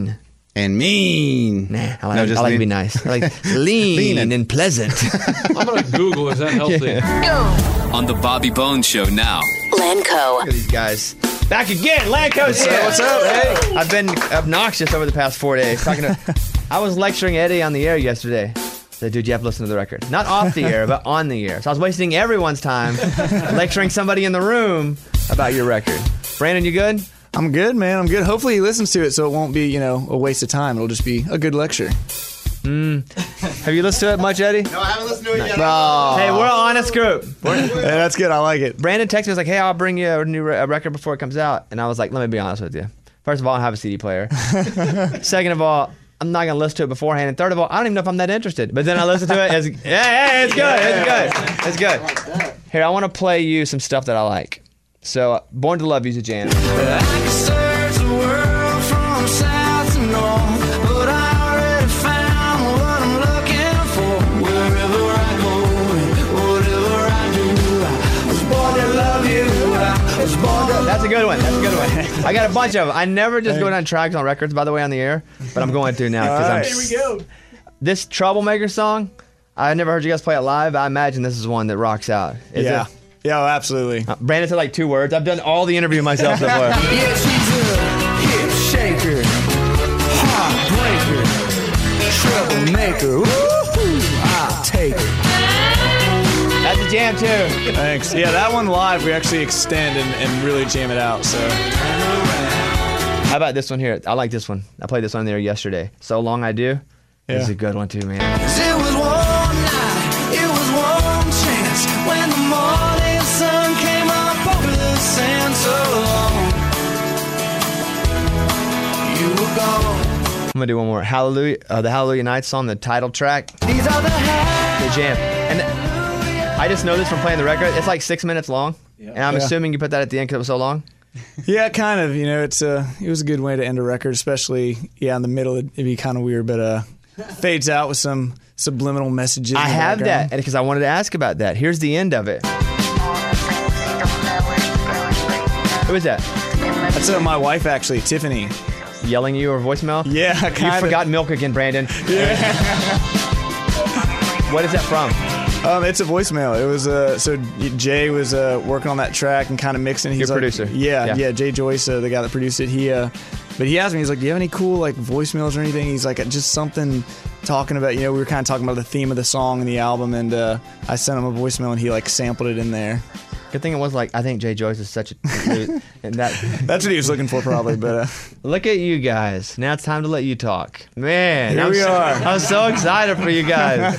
S5: And mean.
S4: Nah, I like to be nice. I like lean and pleasant.
S7: I'm going to Google, is that healthy?
S8: On the Bobby Bones Show now.
S2: Lanco.
S4: Look at these guys. Back again. Lanco's here.
S1: What's up?
S4: Hey. I've been obnoxious over the past 4 days. I was lecturing Eddie on the air yesterday. Said, dude, you have to listen to the record. Not off the air, but on the air. So I was wasting everyone's time lecturing somebody in the room about your record. Brandon, you good?
S1: I'm good, man. I'm good. Hopefully he listens to it so it won't be, a waste of time. It'll just be a good lecture.
S4: Have you listened to it much, Eddie?
S5: No, I haven't listened to it yet.
S4: Oh. Hey, we're an honest group.
S1: Yeah, that's good. I like it.
S4: Brandon texted me, was like, hey, I'll bring you a new record before it comes out. And I was like, let me be honest with you. First of all, I don't have a CD player. Second of all, I'm not going to listen to it beforehand. And third of all, I don't even know if I'm that interested. But then I listened to it. It's good. It's good. Here, I want to play you some stuff that I like. So, Born to Love You's a jam.
S10: I can search the world from south to north, but I already found what I'm looking for. Wherever I go, whatever I do, I was born to love you. I was born to
S4: That's a good one. I got a bunch of them. I never just go down tracks on records, by the way, on the air, but I'm going to now.
S1: Here we go.
S4: This Troublemaker song, I never heard you guys play it live. I imagine this is one that rocks out. Is
S1: Yeah.
S4: it?
S1: Yeah, absolutely.
S4: Brandon said like 2 words. I've done all the interview myself so far.
S10: Yeah, she's a hip shaker, heartbreaker, troublemaker. Woo-hoo, I'll take it.
S4: That's a jam too.
S1: Thanks. Yeah, that one live, we actually extend and really jam it out. So,
S4: How about this one here? I like this one. I played this one there yesterday. So Long I Do. This is a good one too, man.
S10: It was one night, it was one chance, when the morning sun came up over the sand. So long, you were gone.
S4: I'm gonna do one more. Hallelujah, the Hallelujah Night song, the title track,
S10: These are the
S4: the jam. And I just know this from playing the record. It's like 6 minutes long, and I'm assuming you put that at the end because it was so long.
S1: yeah, kind of. It was a good way to end a record, especially, in the middle. It'd be kind of weird, but fades out with some subliminal messages.
S4: I
S1: in the
S4: have
S1: background.
S4: that because I wanted to ask about that. Here's the end of it. Who is that?
S1: That's my wife, actually, Tiffany.
S4: Yelling at you or voicemail?
S1: Yeah, kind
S4: You
S1: of.
S4: forgot milk again, Brandon. What is that from?
S1: It's a voicemail. It was so Jay was working on that track and kind of mixing. He's
S4: Your
S1: like,
S4: producer.
S1: Yeah, Jay Joyce, the guy that produced it. But he asked me, he's like, "Do you have any cool like voicemails or anything?" He's like, "Just something talking about." We were kind of talking about the theme of the song and the album, and I sent him a voicemail, and he like sampled it in there.
S4: Good thing it was like, I think Jay Joyce is such a dude. And
S1: That's what he was looking for, probably. But
S4: look at you guys. Now it's time to let you talk. Man,
S1: Here we are.
S4: I'm so excited for you guys.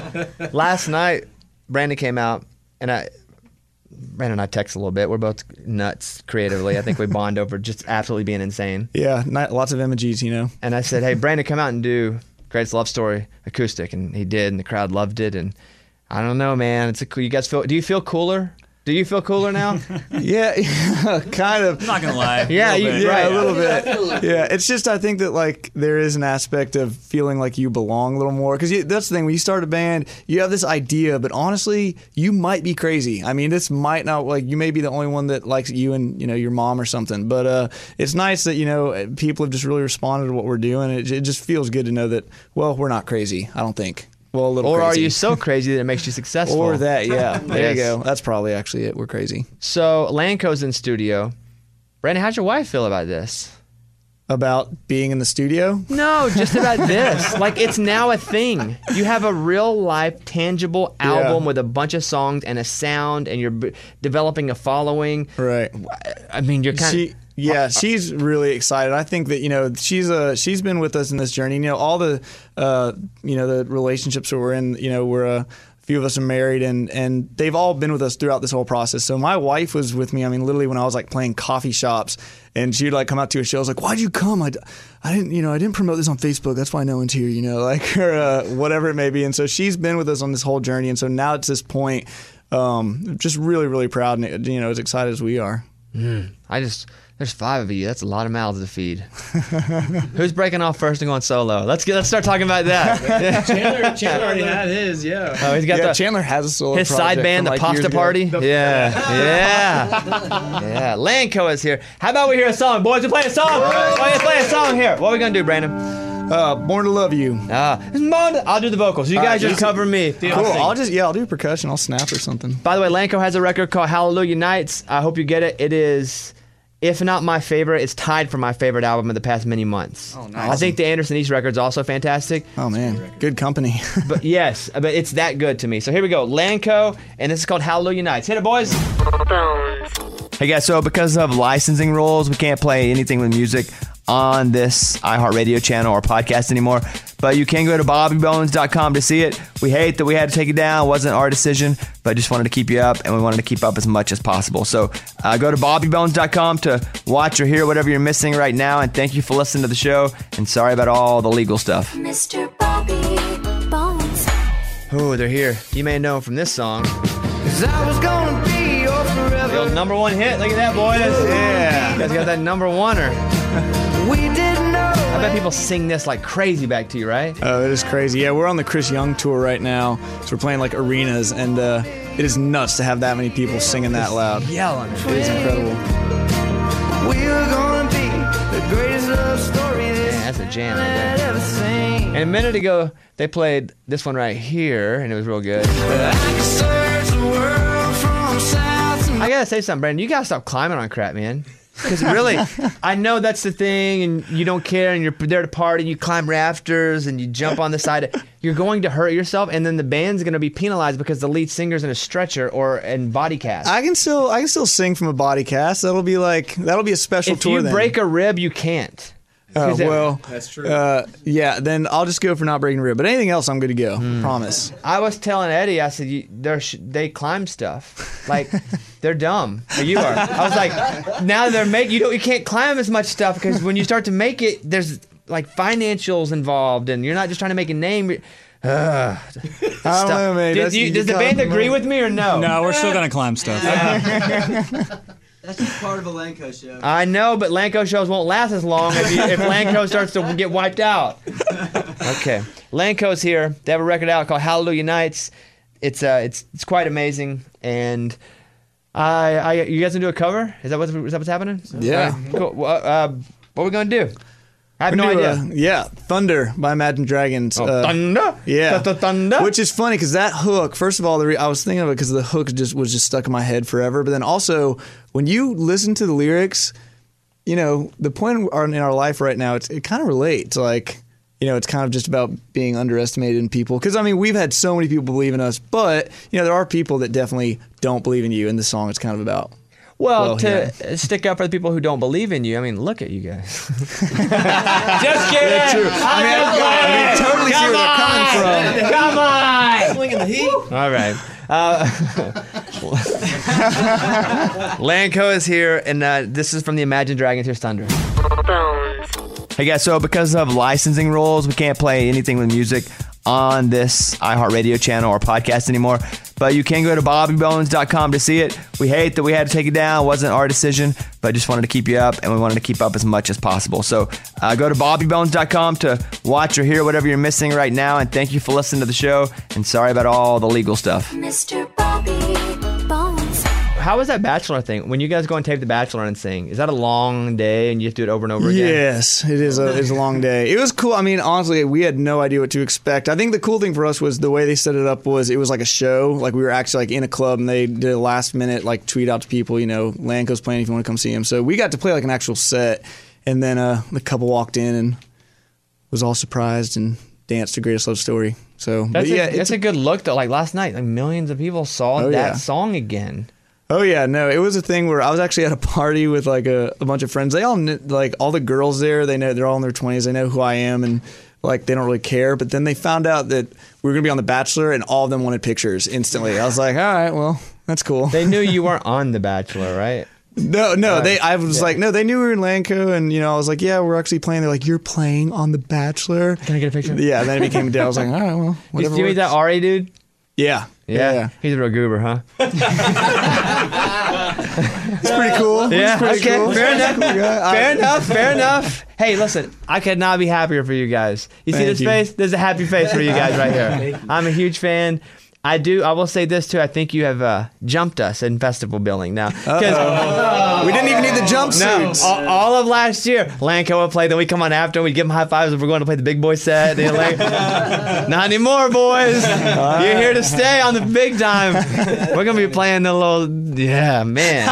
S4: Last night, Brandon came out, and Brandon and I text a little bit. We're both nuts creatively. I think we bond over just absolutely being insane.
S1: yeah, lots of emojis,
S4: And I said, hey, Brandon, come out and do Greatest Love Story acoustic. And he did, and the crowd loved it. And I don't know, man. You guys do you feel cooler? Do you feel cooler now?
S1: Yeah, kind of.
S11: I'm not gonna lie.
S4: Yeah,
S1: Right, a little bit. Yeah, it's just I think that like there is an aspect of feeling like you belong a little more because that's the thing. When you start a band, you have this idea, but honestly, you might be crazy. I mean, this might not like you may be the only one that likes you and your mom or something. But it's nice that people have just really responded to what we're doing. It just feels good to know that we're not crazy. I don't think. Well, a little
S4: or
S1: crazy.
S4: are you so crazy that it makes you successful?
S1: Or that, yeah. There you
S4: Yes.
S1: go. That's probably actually it. We're crazy.
S4: So Lanco's in studio. Brandon, how'd your wife feel about this?
S1: About being in the studio?
S4: No, just about this. Like, it's now a thing. You have a real life, tangible album with a bunch of songs and a sound, and you're developing a following.
S1: Right.
S4: I mean, you're kind of.
S1: Yeah, she's really excited. I think that she's been with us in this journey. All the the relationships that we're in. We're a few of us are married, and they've all been with us throughout this whole process. So my wife was with me. I mean, literally when I was like playing coffee shops, and she'd like come out to a show. I was like, "Why'd you come? I didn't promote this on Facebook. That's why no one's here. Or whatever it may be." And so she's been with us on this whole journey. And so now it's this point, just really, really proud and as excited as we are.
S4: There's 5 of you. That's a lot of mouths to feed. Who's breaking off first and going solo? Let's start talking about that.
S11: Chandler already had his, yeah.
S4: Oh, he's got
S11: Chandler has a solo
S4: his side
S11: project
S4: band,
S11: from,
S4: the
S11: like, years
S4: Pasta
S11: ago.
S4: Party. Yeah. Lanco is here. How about we hear a song, boys? We play a song. Let's play a song here. What are we gonna do, Brandon?
S11: Born to Love You.
S4: I'll do the vocals. You guys just cover me.
S11: Cool. I'll do percussion. I'll snap or something.
S4: By the way, Lanco has a record called Hallelujah Nights. I hope you get it. It is, if not my favorite, it's tied for my favorite album of the past many months.
S11: Oh, nice.
S4: I think the Anderson East record's also fantastic.
S11: Oh man, good company.
S4: But yes, but it's that good to me. So here we go, Lanco, and this is called Hallelujah Nights. Hit it, boys.
S1: Hey guys, so because of licensing rules, we can't play anything with music on this iHeartRadio channel or podcast anymore, but you can go to bobbybones.com to see it. We hate that we had to take it down. It wasn't our decision, but just wanted to keep you up, and we wanted to keep up as much as possible. So go to bobbybones.com to watch or hear whatever you're missing right now, and thank you for listening to the show, and sorry about all the legal stuff.
S3: Mr. Bobby Bones.
S4: Oh, they're here. You may know them from this song.
S10: 'Cause I was gonna be your forever.
S4: The old #1 hit. Look at that, boys. Yeah. You guys got that #1er.
S10: We didn't know.
S4: I bet people sing this like crazy back to you, right?
S11: Oh, it is crazy. Yeah, we're on the Chris Young tour right now, so we're playing like arenas, and it is nuts to have that many people singing that loud.
S4: Yelling.
S11: It is incredible.
S10: We were gonna be the greatest love story this
S4: Man, that's a jam
S10: planet
S4: right there.
S10: ever seen.
S4: And a minute ago, they played this one right here, and it was real good.
S10: I could search the world from south to
S4: I gotta say something, Brandon. You gotta stop climbing on crap, man. Because really, I know that's the thing, and you don't care, and you're there to party, and you climb rafters, and you jump on the side. You're going to hurt yourself, and then the band's going to be penalized because the lead singer's in a stretcher or in body cast.
S11: I can still sing from a body cast. That'll be a special
S4: If
S11: tour.
S4: you
S11: then.
S4: break a rib, you can't.
S11: Well,
S1: That's true.
S11: yeah, then I'll just go for not breaking a rib. But anything else, I'm good to go. Promise.
S4: I was telling Eddie, I said, they climb stuff. Like, they're dumb. Or you are. I was like, now they're you can't climb as much stuff because when you start to make it, there's like financials involved, and you're not just trying to make a name.
S11: I don't know, man.
S4: Does the band agree with me or no?
S12: No, we're still gonna climb stuff.
S13: That's just part of a Lanco show.
S4: I know, but Lanco shows won't last as long if Lanco starts to get wiped out. Okay, Lanco's here. They have a record out called Hallelujah Nights. It's quite amazing, and you guys gonna do a cover? Is that what's happening?
S11: Yeah.
S4: Cool. What are we gonna do? I have no idea.
S11: Yeah, Thunder by Imagine Dragons.
S4: Thunder?
S11: Yeah.
S4: Thunder?
S11: Which is funny because that hook, first of all, I was thinking of it because the hook was just stuck in my head forever. But then also, when you listen to the lyrics, you know, the point in our life right now, it kind of relates. Like, you know, it's kind of just about being underestimated in people. Because, I mean, we've had so many people believe in us, but, you know, there are people that definitely don't believe in you, and this song is kind of about.
S4: Well, stick up for the people who don't believe in you. I mean, look at you guys. Just kidding.
S11: Yeah, true. I mean, totally see where they're coming from.
S4: Come on.
S13: Swinging the heat.
S4: All right. Lanco is here, and this is from the Imagine Dragons. Here's Thunder.
S1: Hey guys, so because of licensing rules, we can't play anything with music on this iHeartRadio channel or podcast anymore, but you can go to bobbybones.com to see it. We hate that we had to take it down. It wasn't our decision, but just wanted to keep you up, and we wanted to keep up as much as possible. So go to bobbybones.com to watch or hear whatever you're missing right now, and thank you for listening to the show, and sorry about all the legal stuff.
S3: Mr. Bobby Bones.
S4: How was that Bachelor thing? When you guys go and tape The Bachelor and sing, is that a long day and you have to do it over and over again?
S11: Yes, it is a long day. It was cool. I mean, honestly, we had no idea what to expect. I think the cool thing for us was the way they set it up was it was like a show. Like we were actually like in a club, and they did a last minute like tweet out to people, you know, Lanco's playing if you want to come see him. So we got to play like an actual set, and then the couple walked in and was all surprised and danced to Greatest Love Story. So
S4: it's a good look though. Like last night, like millions of people saw that song again.
S11: Oh yeah, no, it was a thing where I was actually at a party with like a bunch of friends. They all like all the girls there. They know they're all in their 20s. They know who I am, and like they don't really care. But then they found out that we were gonna be on The Bachelor, and all of them wanted pictures instantly. I was like, all right, well, that's cool.
S4: They knew you weren't on The Bachelor, right?
S11: No. I was like, no, they knew we were in Lanco, and you know, I was like, yeah, we're actually playing. They're like, you're playing on The Bachelor.
S4: Can I get a picture?
S11: Yeah. And then it became a day. I was like, all right, well, whatever.
S4: Did you meet that Ari dude?
S11: Yeah.
S4: He's a real goober, huh?
S11: It's pretty cool.
S4: Yeah,
S11: It's pretty
S4: okay.
S11: cool.
S4: Fair enough.
S11: Cool guy.
S4: Fair enough. Hey, listen, I could not be happier for you guys. You see
S11: Thank
S4: this
S11: you.
S4: face? There's a happy face for you guys right here. I'm a huge fan. I will say this too. I think you have jumped us in festival billing now.
S11: We didn't even need the jumpsuits.
S4: No, all of last year, Lanco would play. Then we come on after. We'd give him high fives if we're going to play the big boy set. Then not anymore, boys. You're here to stay on the big time. We're gonna be playing the little. Yeah, man.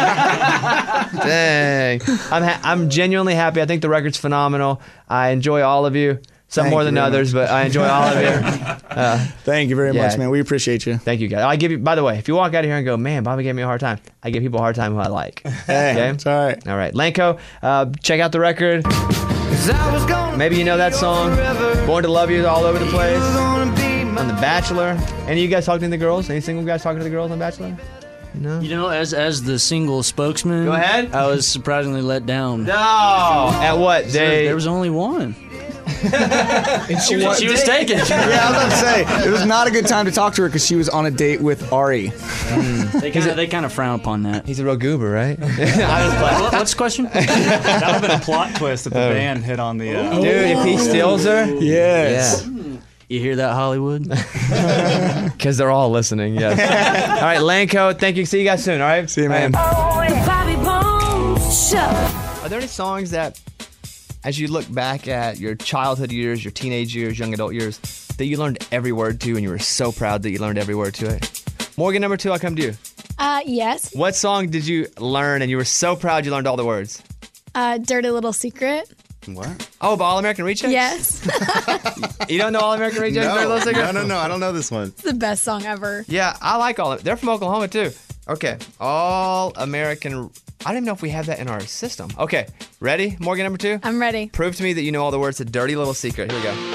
S4: Dang. I'm genuinely happy. I think the record's phenomenal. I enjoy all of you. Some
S11: Thank
S4: more
S11: you
S4: than
S11: very
S4: others, but I enjoy all of you.
S11: Thank you very much, man. We appreciate you.
S4: Thank you, guys. I give you. By the way, if you walk out of here and go, "Man, Bobby gave me a hard time," I give people a hard time who I like.
S11: Hey, it's all right.
S4: All right, Lanco, check out the record. Maybe you know that song. Born to Love You is all over the place. On The Bachelor. Any of you guys talking to the girls? Any single guys talking to the girls on Bachelor? No.
S12: You know, as the single spokesman,
S4: Go ahead.
S12: I was surprisingly let down.
S4: No. At what day?
S12: There was only one.
S11: And
S12: she was taken.
S11: Yeah, I was about to say, it was not a good time to talk to her because she was on a date with Ari.
S12: They kind of frown upon that.
S4: He's a real goober, right? I was playing.
S12: What's the question?
S14: That would have been a plot twist if the band hit on the.
S4: Dude, if he steals her?
S11: Yes.
S4: Yeah.
S12: You hear that, Hollywood?
S4: Because they're all listening, yes. All right, Lanco, thank you. See you guys soon, all right?
S11: See you, man.
S3: The Bobby Bones Show.
S4: Are there any songs that, as you look back at your childhood years, your teenage years, young adult years, that you learned every word to and you were so proud that you learned every word to it? Morgan, number 2, I'll come to you.
S6: Yes.
S4: What song did you learn and you were so proud you learned all the words?
S6: Dirty Little Secret.
S5: What?
S4: Oh, All American Rejects?
S6: Yes.
S4: You don't know All American Rejects? Dirty Little Secret?
S5: No, I don't know this one.
S6: It's the best song ever.
S4: Yeah, I like all of it. They're from Oklahoma, too. Okay, All American. I don't even know if we have that in our system. Okay, ready? Morgan, number 2?
S6: I'm ready.
S4: Prove to me that you know all the words to Dirty Little Secret. Here we go. You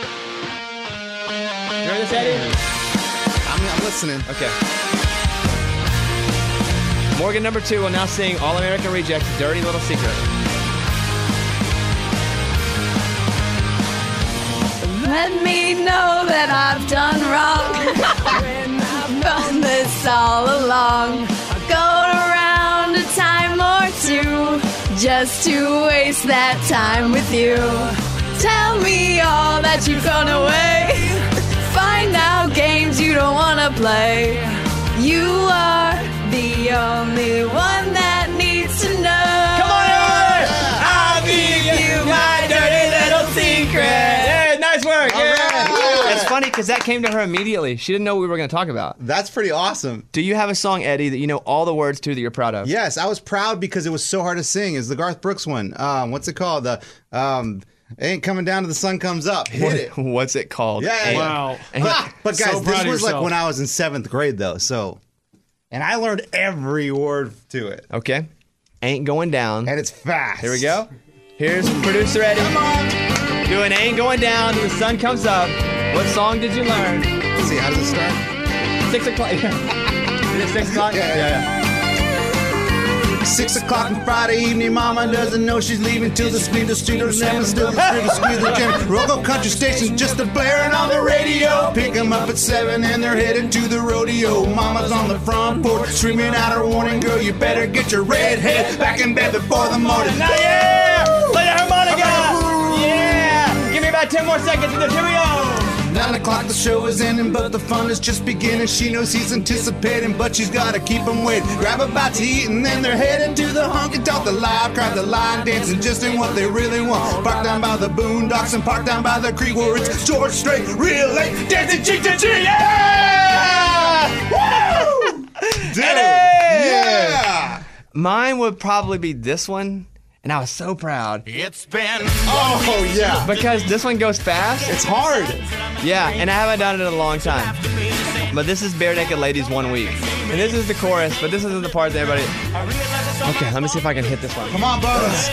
S4: heard this, Eddie?
S5: I'm listening.
S4: Okay. Morgan, number 2, will now sing All American Rejects, Dirty Little Secret.
S3: Let me know that I've done wrong. I've done this all along. Go around a time or two just to waste that time with you. Tell me all that you've gone away. Find out games you don't want to play. You are the only one that needs to know.
S4: Come on, everybody! I'll give you my dirty little secret. Yeah, nice work. Yeah. It's funny because that came to her immediately. She didn't know what we were going to talk about.
S5: That's pretty awesome.
S4: Do you have a song, Eddie, that you know all the words to that you're proud of?
S5: Yes, I was proud because it was so hard to sing. It's the Garth Brooks one. What's it called? The Ain't Coming Down Till the Sun Comes Up. Hit it.
S4: What's it called?
S5: Yeah.
S14: Wow.
S5: But guys,
S14: So
S5: this
S14: proud of
S5: was like
S14: yourself.
S5: when I was in 7th grade, though. So, and I learned every word to it.
S4: Okay. Ain't Going Down.
S5: And it's fast.
S4: Here we go. Here's producer Eddie. Come on. Doing Ain't Going Down Till the Sun Comes Up. What song did you learn?
S5: Let's see, how does it start?
S4: 6 o'clock. Is it 6 o'clock?
S5: Yeah. 6 o'clock on Friday evening, mama doesn't know she's leaving till the speed of street or 7 still the street of squeeze the jam. Local country stations just a blaring on the radio. Pick 'em up at 7 and they're headed to the rodeo. Mama's on the front porch screaming out her warning, girl, you better get your red head back in bed before the morning.
S4: Now, yeah! Play the harmonica! Yeah! Give me about 10 more seconds and then here we go!
S5: 9 o'clock, the show is ending, but the fun is just beginning. She knows he's anticipating, but she's gotta keep him waiting. Grab a bite to eat, and then they're heading to the honky tonk. The live crowd, the line dancing, just ain't what they really want. Park down by the boondocks and park down by the creek where it's George Strait, real late, dancing cheek to cheek. Yeah! Woo! Dude, yeah!
S4: Mine would probably be this one. And I was so proud.
S8: It's been.
S5: Oh, yeah.
S4: Because this one goes fast.
S5: It's hard.
S4: Yeah, and I haven't done it in a long time. But this is Bare Naked Ladies 1 week. And this is the chorus, but this isn't the part that everybody... Okay, let me see if I can hit this one.
S5: Come on, Buzz.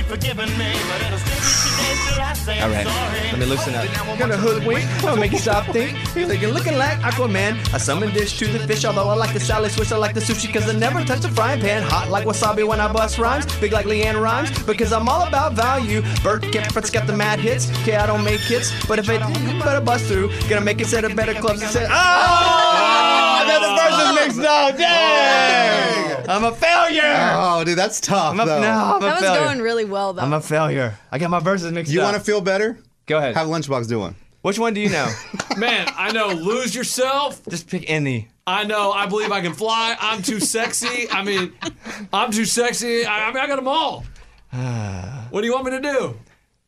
S4: All right, let me loosen up. Gonna hoodwink, gonna make you stop think. You're looking like Aquaman. I summon dish to the fish, although I like the salad Swiss, I like the sushi, cause I never touch the frying pan. Hot like wasabi when I bust rhymes, big like Leanne Rhymes, because I'm all about value. Bert Gephart's got the mad hits, okay, I don't make hits, but if it better bust through, gonna make it set of better clubs and say, oh! I got the verses mixed up. Dang! I'm a failure.
S5: Oh, dude, that's tough.
S4: I'm a
S6: That was
S4: failure.
S6: going really well, though.
S4: I'm a failure. I got my verses mixed
S5: You
S4: up.
S5: want to feel better?
S4: Go ahead.
S5: Have Lunchbox do one.
S4: Which one do you know?
S7: Man, I know. Lose yourself.
S4: Just pick any.
S7: I know. I believe I can fly. I'm too sexy. I mean, I'm too sexy. I mean, I got them all. What do you want me to do?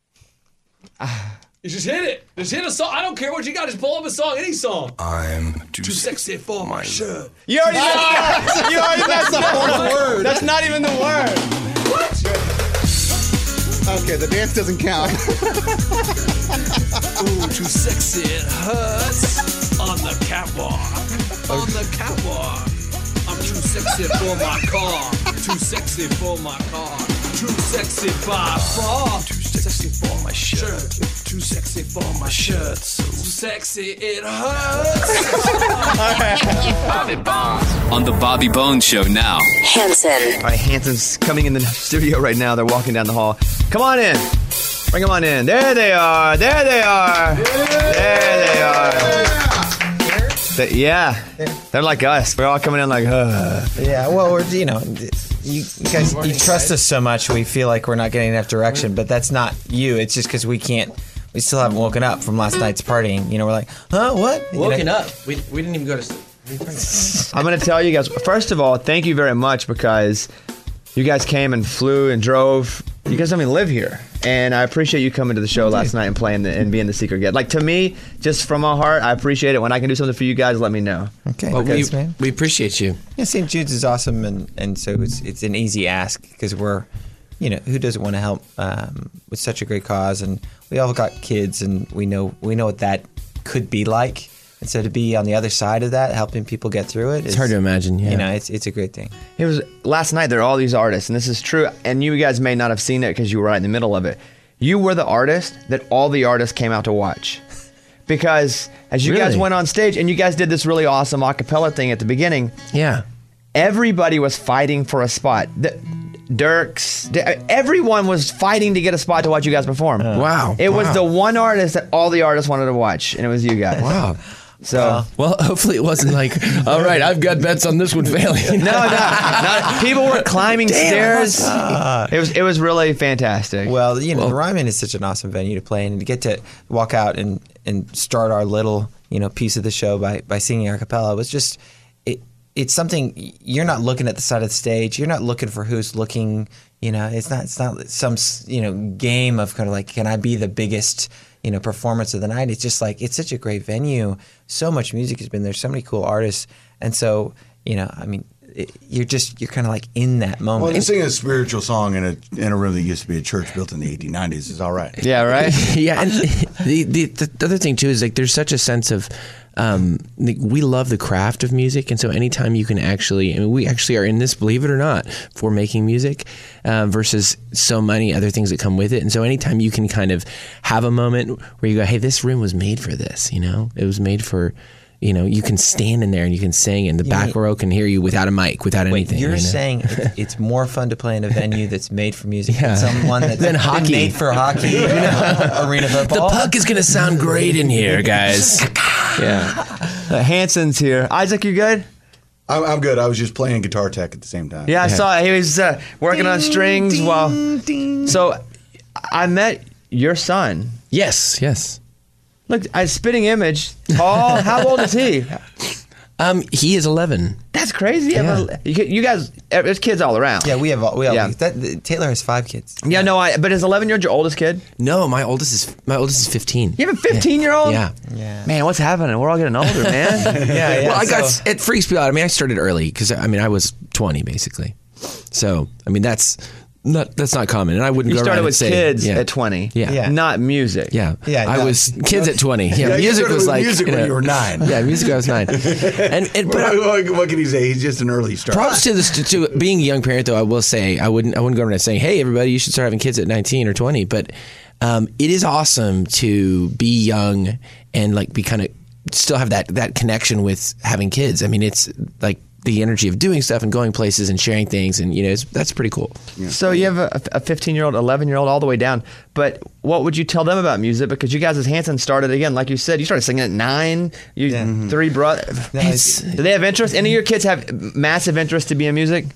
S7: You just hit it. Just hit a song. I don't care what you got. Just pull up a song. Any song.
S8: I'm
S7: Too sexy for my shirt.
S4: You already messed up. You already messed up.
S5: word.
S4: That's not even the word.
S5: Okay, the dance doesn't count.
S7: Ooh, too sexy. It hurts. On the catwalk. On the catwalk. I'm too sexy for my car. Too sexy for my car. Too sexy by far. Too sexy for my shirt. Too sexy for my shirt. So sexy it hurts.
S8: Bobby Bones. On the Bobby Bones Show now.
S2: Hanson.
S4: All right, Hanson's coming in the studio right now. They're walking down the hall. Come on in. Bring them on in. There they are. There they are. There they are. Yeah. They're like us. We're all coming in like,
S15: Yeah, well, we're, you guys, you trust us so much, we feel like we're not getting enough direction, but that's not you. It's just because we still haven't woken up from last night's partying. We're like, huh, what?
S12: Woken up. We didn't even go to sleep.
S4: I'm going to tell you guys, first of all, thank you very much because you guys came and flew and drove. You guys don't even live here. And I appreciate you coming to the show last night and playing and being the secret guest. Like, to me, just from my heart, I appreciate it. When I can do something for you guys, let me know.
S15: Okay.
S12: Well,
S15: Okay.
S12: we appreciate you.
S15: Yeah, St. Jude's is awesome, and so it's an easy ask because we're, who doesn't want to help with such a great cause? And we all got kids, and we know what that could be like. And so to be on the other side of that, helping people get through it,
S12: It's hard to imagine, yeah.
S15: It's a great thing.
S4: It was last night. There are all these artists, and this is true. And you guys may not have seen it because you were right in the middle of it. You were the artist that all the artists came out to watch, because as you guys went on stage and you guys did this really awesome a cappella thing at the beginning.
S12: Yeah,
S4: everybody was fighting for a spot. Everyone was fighting to get a spot to watch you guys perform.
S12: Wow.
S4: It was the one artist that all the artists wanted to watch, and it was you guys.
S12: Wow.
S4: So
S12: well, hopefully it wasn't like, all right, I've got bets on this one failing.
S4: No. People were climbing stairs. It was really fantastic.
S15: Well, the Ryman is such an awesome venue to play in, and to get to walk out and start our little piece of the show by singing a cappella was just it's something. You're not looking at the side of the stage. You're not looking for who's looking. It's not some game of kind of like, can I be the biggest performance of the night? It's just like, it's such a great venue. So much music has been there. So many cool artists, and so you're kind of like in that moment.
S16: Well, singing a spiritual song in a room that used to be a church built in the 1890s is all right.
S4: Yeah, right.
S12: Yeah, and the other thing too is like there's such a sense of we love the craft of music, and so anytime you can we actually are in this, believe it or not, for making music versus so many other things that come with it. And so anytime you can kind of have a moment where you go, hey, this room was made for this, it was made for, you can stand in there and you can sing, and the back row can hear you without a mic, without anything.
S15: You're saying it's more fun to play in a venue that's made for music than someone that's
S12: than hockey.
S15: Made for hockey, arena football.
S12: The puck is going to sound great in here, guys. Yeah.
S4: Hanson's here. Isaac, you good?
S16: I'm good. I was just playing guitar tech at the same time.
S4: Yeah, I saw he was working on strings while. So, I met your son.
S12: Yes.
S4: Look, a spitting image. Tall. How old is he?
S12: He is 11.
S4: That's crazy.
S12: Yeah.
S4: You guys, there's kids all around.
S15: Yeah, we all. Taylor has 5 kids.
S4: Yeah, no, but is 11-year-old your oldest kid?
S12: No, my oldest is 15.
S4: You have a 15-year-old?
S12: Yeah.
S4: Man, what's happening? We're all getting older, man.
S12: Yeah. Well, it freaks me out. I started early because I was 20 basically. So that's not common, and I wouldn't go around and say.
S4: You started with kids at 20.
S12: Yeah.
S4: Not music.
S12: Yeah. I was kids at 20. Yeah. Music was like
S16: music when you were 9.
S12: Yeah, music I was 9. But
S16: what can he say? He's just an early starter.
S12: Props to being a young parent, though. I will say I wouldn't go around and saying, hey, everybody, you should start having kids at 19 or 20. But it is awesome to be young and like be kind of still have that connection with having kids. It's like the energy of doing stuff and going places and sharing things, and that's pretty cool.
S4: So you have a 15-year-old, 11-year-old, all the way down. But what would you tell them about music? Because you guys, as Hanson, started again, like you said, you started singing at 9. You 3 brothers. Do they have interest? Any of your kids have massive interest to be in music?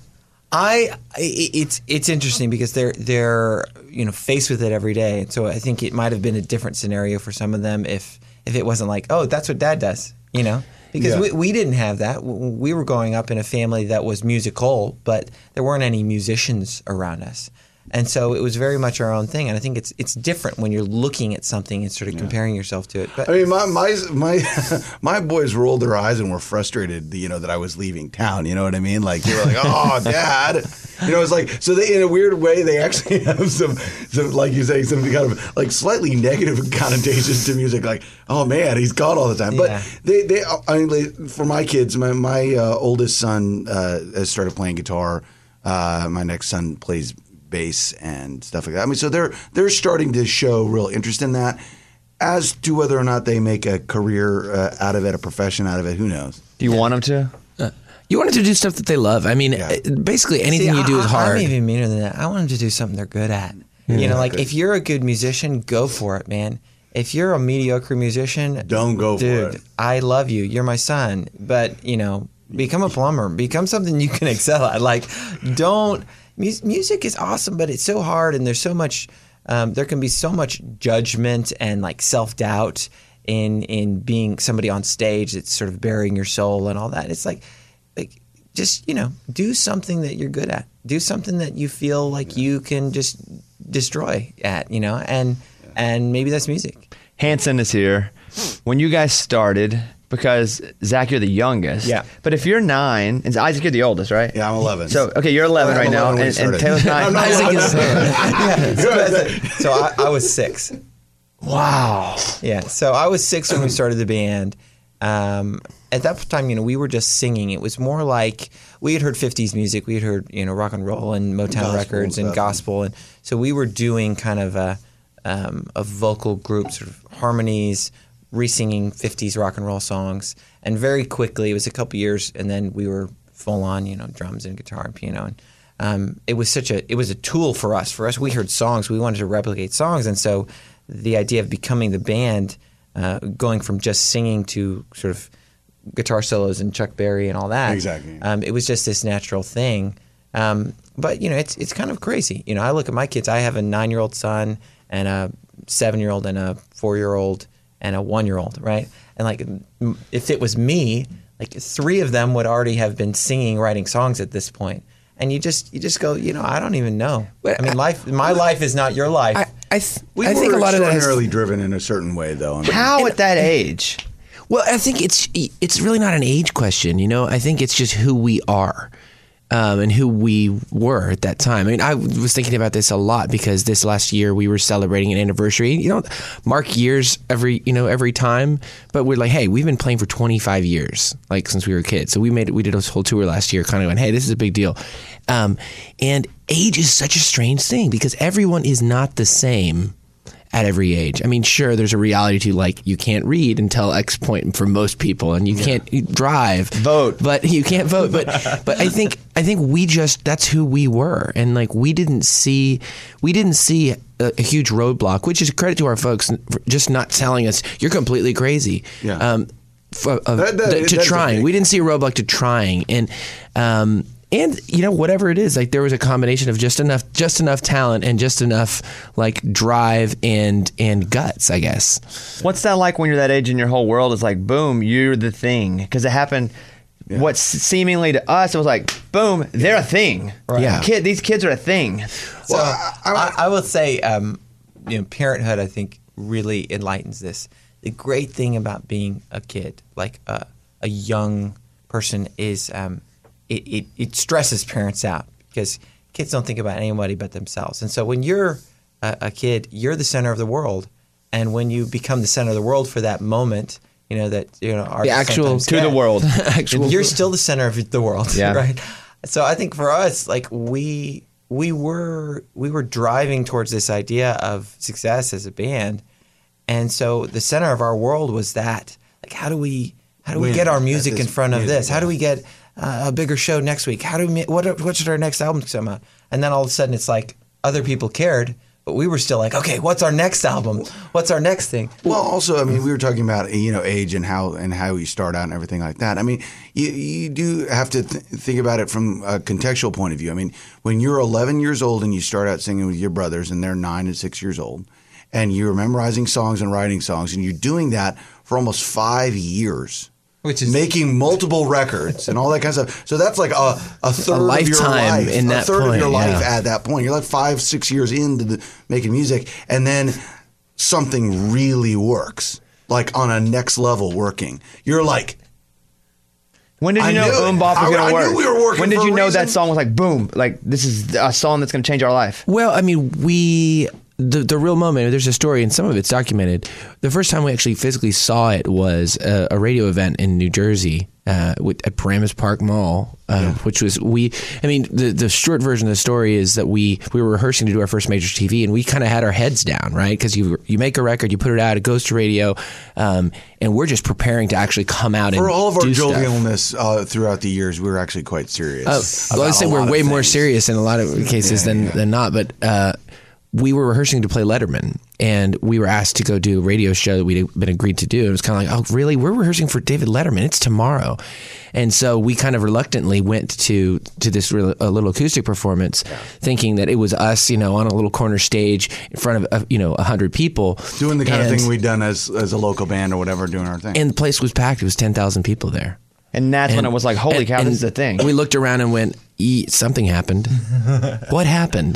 S15: It's interesting because they're faced with it every day. And so I think it might have been a different scenario for some of them if it wasn't like, oh, that's what Dad does, Because we didn't have that. We were growing up in a family that was musical, but there weren't any musicians around us. And so it was very much our own thing. And I think it's different when you're looking at something and sort of comparing yourself to it. But
S16: I mean, my boys rolled their eyes and were frustrated, that I was leaving town. You know what I mean? Like they were like, "Oh, Dad," it's like so. They, in a weird way, they actually have some like you say, some kind of like slightly negative connotations to music. Like, "Oh man, he's gone all the time." But for my kids, my oldest son has started playing guitar. My next son plays bass and stuff like that. I mean, so they're starting to show real interest in that. As to whether or not they make a career out of it, a profession out of it, who knows?
S4: Do you want them to?
S12: You want them to do stuff that they love. I mean, basically anything you do is hard.
S15: I'm even meaner than that. I want them to do something they're good at. If you're a good musician, go for it, man. If you're a mediocre musician,
S16: don't go for it.
S15: I love you. You're my son. But, become a plumber. Become something you can excel at. Like, don't... Music is awesome, but it's so hard, and there's so much. There can be so much judgment and like self-doubt in being somebody on stage that's sort of burying your soul and all that. It's like just do something that you're good at. Do something that you feel like you can just destroy at. And maybe that's music.
S4: Hanson is here. When you guys started. Because, Zach, you're the youngest.
S15: Yeah.
S4: But if you're 9, and Isaac, you're the oldest, right?
S16: Yeah, I'm 11.
S4: So, okay, you're 11 right now, and Taylor's 9.
S15: Isaac is So I was 6.
S4: Wow.
S15: Yeah, so I was 6 when we started the band. At that time, we were just singing. It was more like we had heard 50s music. We had heard, rock and roll and Motown records and gospel. And so we were doing kind of a vocal group, sort of harmonies, re-singing 50s rock and roll songs, and very quickly, it was a couple years, and then we were full on, drums and guitar and piano, and it was a tool for us. For us, we heard songs, we wanted to replicate songs, and so the idea of becoming the band, going from just singing to sort of guitar solos and Chuck Berry and all that.
S16: Exactly.
S15: It was just this natural thing, but it's kind of crazy. I look at my kids. I have a 9-year-old son and a 7-year-old and a 4-year-old. And a 1-year-old, right? And like, if it was me, like 3 of them would already have been singing, writing songs at this point. And you just go, I don't even know. I mean, my life is not your life.
S16: I think a lot of that is extraordinarily driven in a certain way, though. I mean,
S4: how at that age?
S12: Well, I think it's really not an age question. I think it's just who we are. And who we were at that time. I mean, I was thinking about this a lot because this last year we were celebrating an anniversary. You don't mark years every time, but we're like, hey, we've been playing for 25 years, like since we were kids. So we did a whole tour last year, kind of going, hey, this is a big deal. And age is such a strange thing because everyone is not the same at every age. I mean, sure, there's a reality to like you can't read until X point for most people, and you can't drive, but you can't vote. But I think we just that's who we were, and like we didn't see a huge roadblock, which is a credit to our folks for just not telling us you're completely crazy.
S16: Yeah.
S12: To trying, we didn't see a roadblock to trying, and whatever it is, like there was a combination of just enough talent and just enough like drive and guts, I guess.
S4: What's that like when you're that age and your whole world is like, boom, you're the thing? Because it happened. Yeah. What seemingly to us, it was like, boom, they're a thing.
S15: Right.
S4: Yeah. These kids are a thing.
S15: So I will say, parenthood, I think, really enlightens this. The great thing about being a kid, like a young person, is it stresses parents out because kids don't think about anybody but themselves. And so when you're a kid, you're the center of the world. And when you become the center of the world for that moment,
S4: the actual to the world,
S15: you're still the center of the world,
S4: yeah.
S15: Right? So I think for us, like we were driving towards this idea of success as a band, and so the center of our world was that. Like, how do we get our music in front of this? How do we get a bigger show next week. How do we? What should our next album come out? And then all of a sudden, it's like other people cared, but we were still like, okay, what's our next album? What's our next thing?
S16: Well, also, I mean, we were talking about age and how you start out and everything like that. I mean, you do have to think about it from a contextual point of view. I mean, when you're 11 years old and you start out singing with your brothers, and they're 9 and 6 years old, and you're memorizing songs and writing songs, and you're doing that for almost 5 years. Which is making multiple records and all that kind of stuff. So that's like a third of your life.
S12: In that
S16: a third
S12: point,
S16: of your life
S12: yeah.
S16: at that point. You're like 5-6 years into making music, and then something really works, like on a next level working. You're like,
S4: when did you know Bop was going to work?
S16: I knew we were working.
S4: When did
S16: for
S4: you
S16: a
S4: know
S16: reason.
S4: that song was like boom? Like this is a song that's going to change our life.
S12: Well, I mean, the real moment, there's a story, and some of it's documented. The first time we actually physically saw it was a radio event in New Jersey at Paramus Park Mall, which was the short version of the story is that we were rehearsing to do our first major TV, and we kind of had our heads down, right? Because you make a record, you put it out, it goes to radio, and we're just preparing to actually come out
S16: For
S12: and
S16: all of our
S12: do stuff.
S16: jovialness throughout the years, we were actually quite serious.
S12: Let's say we're way more serious in a lot of cases than not, but we were rehearsing to play Letterman, and we were asked to go do a radio show that we'd been agreed to do. It was kind of like, oh, really? We're rehearsing for David Letterman. It's tomorrow. And so we kind of reluctantly went to this a little acoustic performance, thinking that it was us, on a little corner stage in front of 100 people,
S16: doing the kind of thing we'd done as a local band or whatever, doing our thing.
S12: And the place was packed. It was 10,000 people there.
S4: And that's when it was like, holy cow, this is a thing.
S12: We looked around and went, something happened. What happened?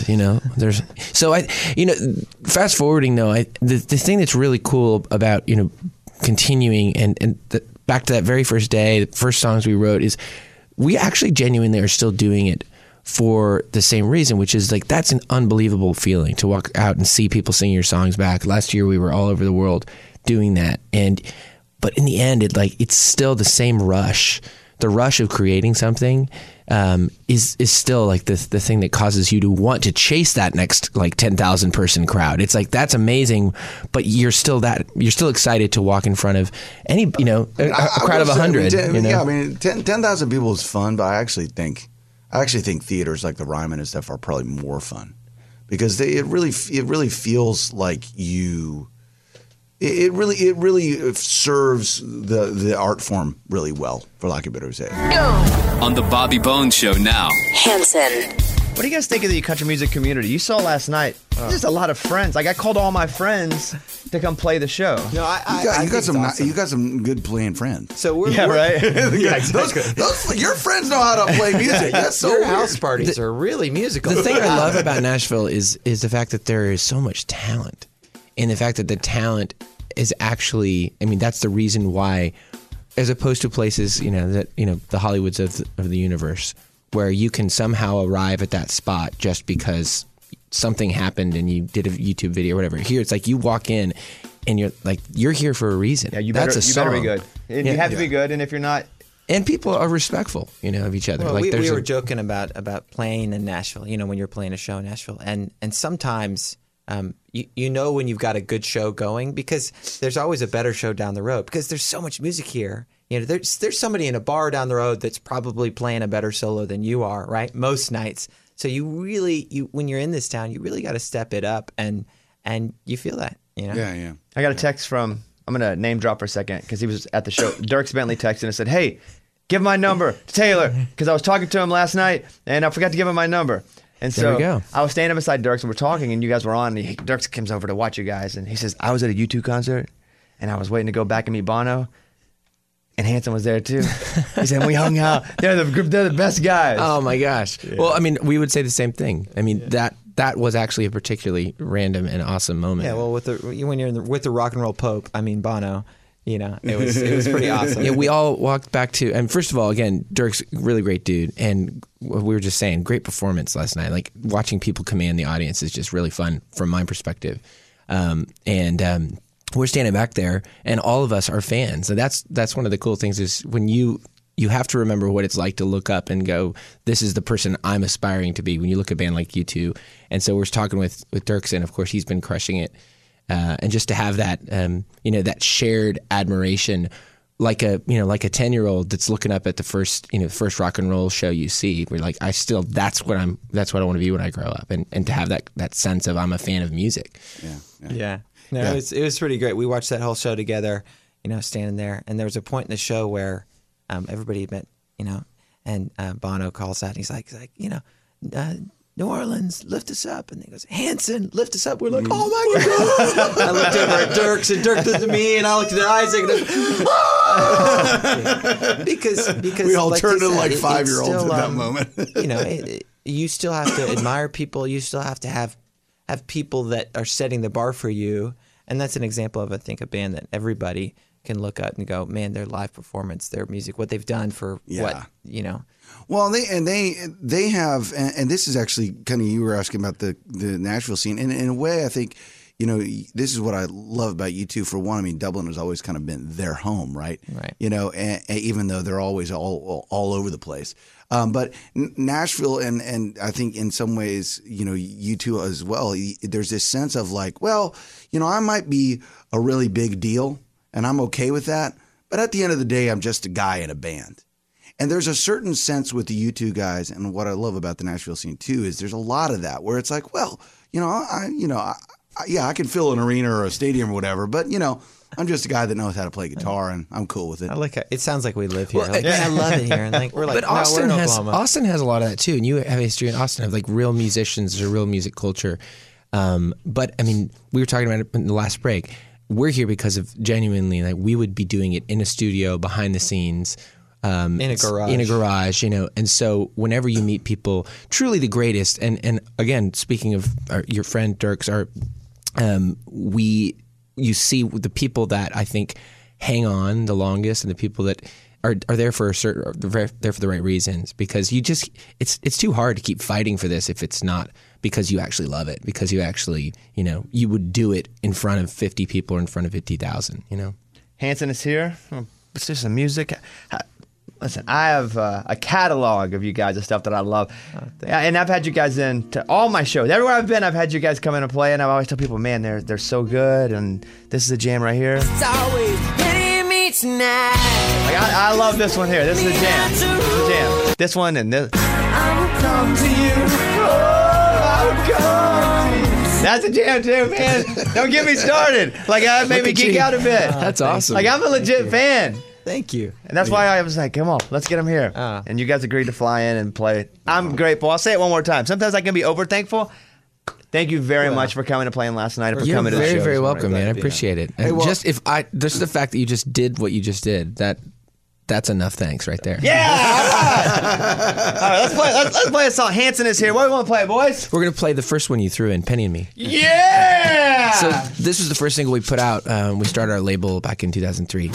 S12: Fast forwarding though, the thing that's really cool about, continuing and back to that very first day, the first songs we wrote is we actually genuinely are still doing it for the same reason, which is like, that's an unbelievable feeling to walk out and see people sing your songs back. Last year we were all over the world doing that. But in the end, it's still the same rush. The rush of creating something is still like the thing that causes you to want to chase that next 10,000 person crowd. It's like, that's amazing, but you're still excited to walk in front of any a crowd of 100.
S16: Yeah, I mean 10,000 people is fun, but I actually think theaters like the Ryman and stuff are probably more fun because it really feels like you. It really serves the art form really well, for lack of a better say.
S17: On the Bobby Bones Show now.
S2: Hanson.
S4: What do you guys think of the country music community? You saw last night. There's just a lot of friends. Like I called all my friends to come play the show.
S16: No, you got some good playing friends.
S15: So we're
S4: right.
S16: Yeah, exactly. Those your friends know how to play music. That's so
S15: your
S16: weird.
S15: house parties are really musical.
S12: The thing I love about Nashville is the fact that there is so much talent. And the fact that the talent is actually, that's the reason why, as opposed to places, the Hollywoods of the universe, where you can somehow arrive at that spot just because something happened and you did a YouTube video or whatever. Here, it's like you walk in and you're here for a reason.
S4: Yeah, you
S12: better
S4: be good. And you have to be good, and if you're not.
S12: And people are respectful, of each other.
S15: Well, we were joking about playing in Nashville, when you're playing a show in Nashville. And sometimes... when you've got a good show going because there's always a better show down the road because there's so much music here. There's somebody in a bar down the road that's probably playing a better solo than you are, right? Most nights. So when you're in this town, you really got to step it up and you feel that,
S16: Yeah.
S4: I got a text from, I'm going to name drop for a second because he was at the show. Dierks Bentley texted and said, hey, give my number to Taylor because I was talking to him last night and I forgot to give him my number. And
S12: there we go.
S4: I was standing beside Dierks and we're talking and you guys were on. And Dierks comes over to watch you guys and he says, I was at a U2 concert and I was waiting to go back and meet Bono. And Hanson was there too. He said, we hung out. They're the best guys.
S12: Oh my gosh. Yeah. Well, we would say the same thing. That was actually a particularly random and awesome moment.
S15: Yeah, well, when you're with the rock and roll Pope, Bono. It was pretty awesome.
S12: Yeah, we all walked back to, and first of all, again, Dirk's really great dude, and we were just saying, great performance last night. Like watching people command the audience is just really fun from my perspective. We're standing back there, and all of us are fans. And that's one of the cool things is when you have to remember what it's like to look up and go, this is the person I'm aspiring to be. When you look at a band like U2, and so we're talking with Dierks, and of course he's been crushing it. And just to have that, that shared admiration like a 10-year-old that's looking up at the first rock and roll show you see. We're like, that's what I want to be when I grow up, and to have that sense of I'm a fan of music.
S15: Yeah. No, it was pretty great. We watched that whole show together, standing there, and there was a point in the show where everybody met, and Bono calls out, and he's like, New Orleans, lift us up. And he goes, Hanson, lift us up. We're like, oh my God. I looked over at Dirks, and Dirk looked at me, and I looked at Isaac, and because
S16: we all turned into like
S15: it's
S16: 5-year-olds
S15: still,
S16: at that moment.
S15: You still have to admire people. You still have to have people that are setting the bar for you. And that's an example of, I think, a band that everybody can look at and go, man, their live performance, their music, what they've done for
S16: Well, they have, and this is actually kind of, you were asking about the Nashville scene, and in a way, I think, this is what I love about U2. For one, I mean, Dublin has always kind of been their home, right?
S15: Right.
S16: And even though they're always all over the place. But Nashville, and I think in some ways, U2 as well, there's this sense of like, well, I might be a really big deal, and I'm okay with that. But at the end of the day, I'm just a guy in a band. And there's a certain sense with the U2 guys, and what I love about the Nashville scene too is there's a lot of that where it's like, well, I can fill an arena or a stadium or whatever, but I'm just a guy that knows how to play guitar, and I'm cool with it.
S15: I like it. It sounds like we live here. I love it here. And we're like,
S12: but Austin
S15: we're in
S12: has
S15: Oklahoma.
S12: Austin has a lot of that too, and you have history in Austin of like real musicians or real music culture. But I mean, we were talking about it in the last break. We're here because of genuinely, like, we would be doing it in a studio, behind the scenes,
S15: in a garage,
S12: and so whenever you meet people, truly the greatest, and again, speaking of your friend Dirks, you see the people that I think hang on the longest, and the people that are there for there for the right reasons, because it's too hard to keep fighting for this if it's not because you actually love it, because you actually, you would do it in front of 50 people or in front of 50,000,
S4: Hanson is here. It's just some music. Listen, I have a catalog of you guys of stuff that I love. And I've had you guys in to all my shows. Everywhere I've been, I've had you guys come in and play, and I always tell people, man, they're so good, and this is a jam right here.
S10: It's always hitting me tonight.
S4: Like, I love this one here. This is a jam. This is a jam. This one and this.
S10: I will come to you.
S4: I will come to you. That's a jam too, man. Don't get me started. Like, that made me geek out a bit.
S12: That's awesome.
S4: Like, I'm a legit fan.
S15: Thank you.
S4: And that's why I was like, come on, let's get him here. And you guys agreed to fly in and play. I'm grateful. I'll say it one more time. Sometimes I can be over thankful. Thank you very much for coming and playing last night.
S12: You're
S4: coming to the show.
S12: very, very welcome, man. I appreciate it. And just the fact that you just did what you just did, that's enough thanks right there.
S4: Yeah! All right, let's play a song. Hanson is here. What do we want to play, boys?
S12: We're going to play the first one you threw in, Penny and Me.
S4: Yeah!
S12: So this was the first single we put out. We started our label back in 2003.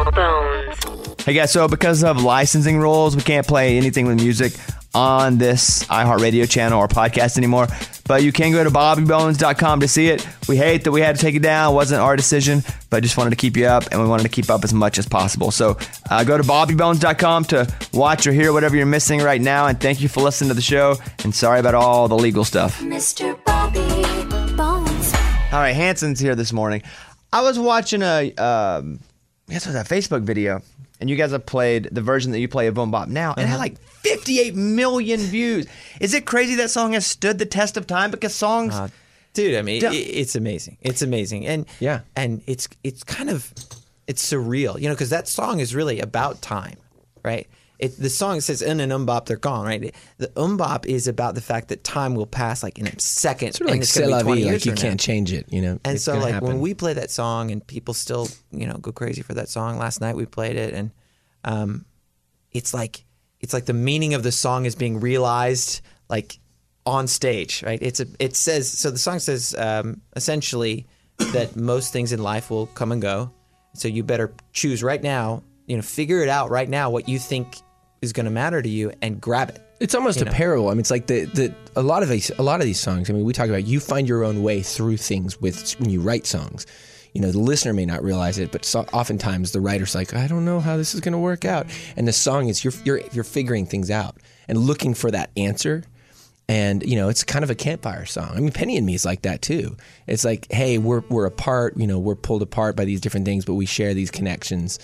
S4: Hey guys, so because of licensing rules, we can't play anything with music on this iHeartRadio channel or podcast anymore. But you can go to bobbybones.com to see it. We hate that we had to take it down. It wasn't our decision, but I just wanted to keep you up, and we wanted to keep up as much as possible. So go to bobbybones.com to watch or hear whatever you're missing right now. And thank you for listening to the show. And sorry about all the legal stuff.
S10: Mr. Bobby Bones.
S4: All right, Hanson's here this morning. I was watching a Facebook video, and you guys have played the version that you play of Boom Bop Now, and it had like 58 million views. Is it crazy that song has stood the test of time? Because songs,
S15: dude, I mean, it's amazing. It's amazing, and it's kind of surreal, because that song is really about time, right? The song says "in an umbop they're gone," right? The umbop is about the fact that time will pass like in a second,
S12: sort of like c'est la vie, like you can't change it,
S15: And so, like when we play that song, and people still, go crazy for that song. Last night we played it, and it's like the meaning of the song is being realized, like on stage, right? It says so. The song says essentially that most things in life will come and go, so you better choose right now. Figure it out right now what you think is going to matter to you and grab it.
S12: It's almost a parable. I mean, it's like a lot of these songs. I mean, we talk about you find your own way through things when you write songs. The listener may not realize it, but oftentimes the writer's like, I don't know how this is going to work out. And the song is you're figuring things out and looking for that answer. And it's kind of a campfire song. I mean, Penny and Me is like that too. It's like, hey, we're apart. We're pulled apart by these different things, but we share these connections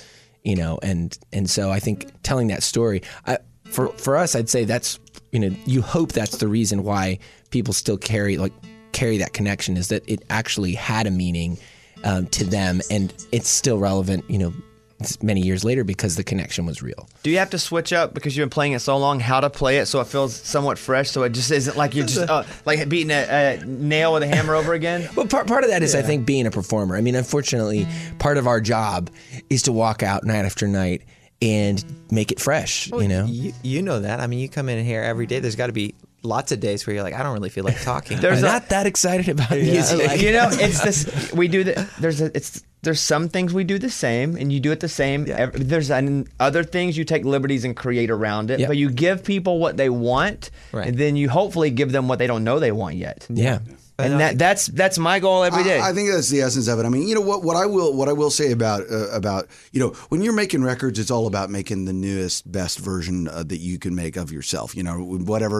S12: and so I think telling that story, for us, I'd say that's, you hope that's the reason why people still carry that connection, is that it actually had a meaning to them, and it's still relevant, many years later, because the connection was real.
S4: Do you have to switch up, because you've been playing it so long, how to play it so it feels somewhat fresh, so it just isn't like you're just like beating a nail with a hammer over again?
S12: Well, part of that is, I think, being a performer. I mean, unfortunately, part of our job is to walk out night after night and make it fresh,
S15: You know that. I mean, you come in here every day. There's got to be lots of days where you're like, I don't really feel like talking.
S12: I'm not that excited about music.
S4: It's this. We do the. There's some things we do the same, and you do it the same. Yeah. There's other things you take liberties and create around it, but you give people what they want, and then you hopefully give them what they don't know they want yet.
S12: Yeah.
S4: And that's my goal every day.
S16: I think that's the essence of it. I mean, what I will say about when you're making records, it's all about making the newest, best version that you can make of yourself. Whatever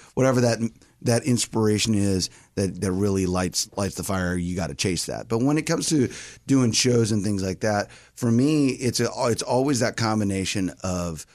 S16: that inspiration is that really lights the fire, you got to chase that. But when it comes to doing shows and things like that, for me, it's always that combination of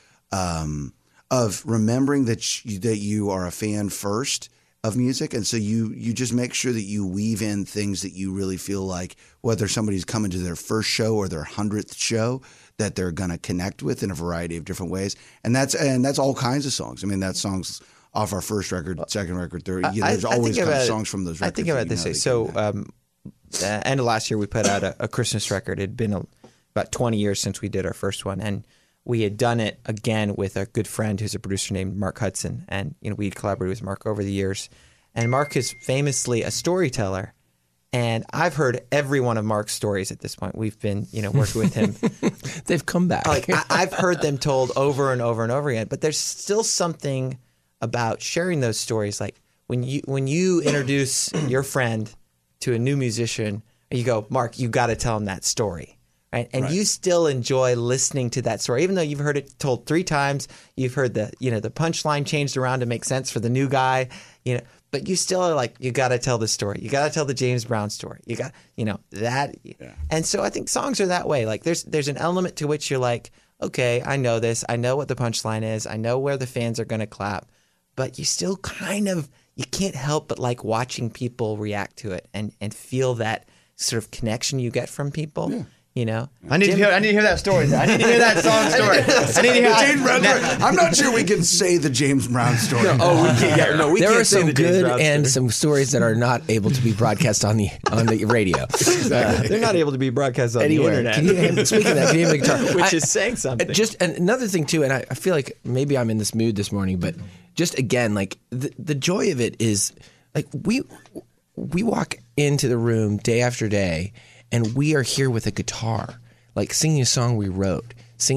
S16: remembering that you are a fan first of music, and so you just make sure that you weave in things that you really feel like, whether somebody's coming to their first show or their 100th show, that they're going to connect with in a variety of different ways, and that's all kinds of songs. I mean, that's songs off our first record, second record, third. There's always songs from those records.
S15: I think about it this way. So, end of last year, we put out a Christmas record. It had been about 20 years since we did our first one, and we had done it again with a good friend who's a producer named Mark Hudson, and we had collaborated with Mark over the years. And Mark is famously a storyteller, and I've heard every one of Mark's stories at this point. We've been, working with him.
S12: They've come back.
S15: I've heard them told over and over and over again. But there's still something about sharing those stories. Like when you introduce your friend to a new musician, you go, Mark, you got to tell him that story. Right. And you still enjoy listening to that story, even though you've heard it told 3 times. You've heard the punchline changed around to make sense for the new guy, but you still are like, you got to tell the story. You got to tell the James Brown story. You got, that. Yeah. And so I think songs are that way. Like there's an element to which you're like, okay, I know this. I know what the punchline is. I know where the fans are going to clap, but you still you can't help but like watching people react to it and feel that sort of connection you get from people. Yeah.
S4: I need to hear that story. I need to hear that song story. I need to hear
S16: James Brown story. I'm not sure we can say the James Brown story.
S12: We can't. We there can't are some good and some stories that are not able to be broadcast on the radio.
S15: They're not able to be broadcast on
S12: anywhere.
S15: the internet.
S12: Speaking of that, can you have a guitar?
S15: Which is saying something.
S12: Just another thing too, and I feel like maybe I'm in this mood this morning, but just again, like the joy of it is like we walk into the room day after day. And we are here with a guitar, like singing a song we wrote.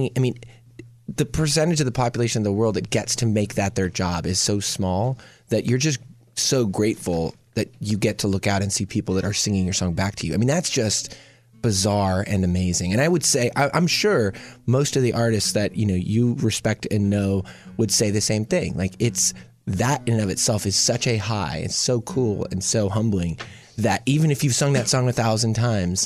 S12: The percentage of the population of the world that gets to make that their job is so small that you're just so grateful that you get to look out and see people that are singing your song back to you. I mean, that's just bizarre and amazing. And I would say, I'm sure most of the artists that you respect and know would say the same thing. Like it's that in and of itself is such a high. It's so cool and so humbling. That even if you've sung that song 1,000 times,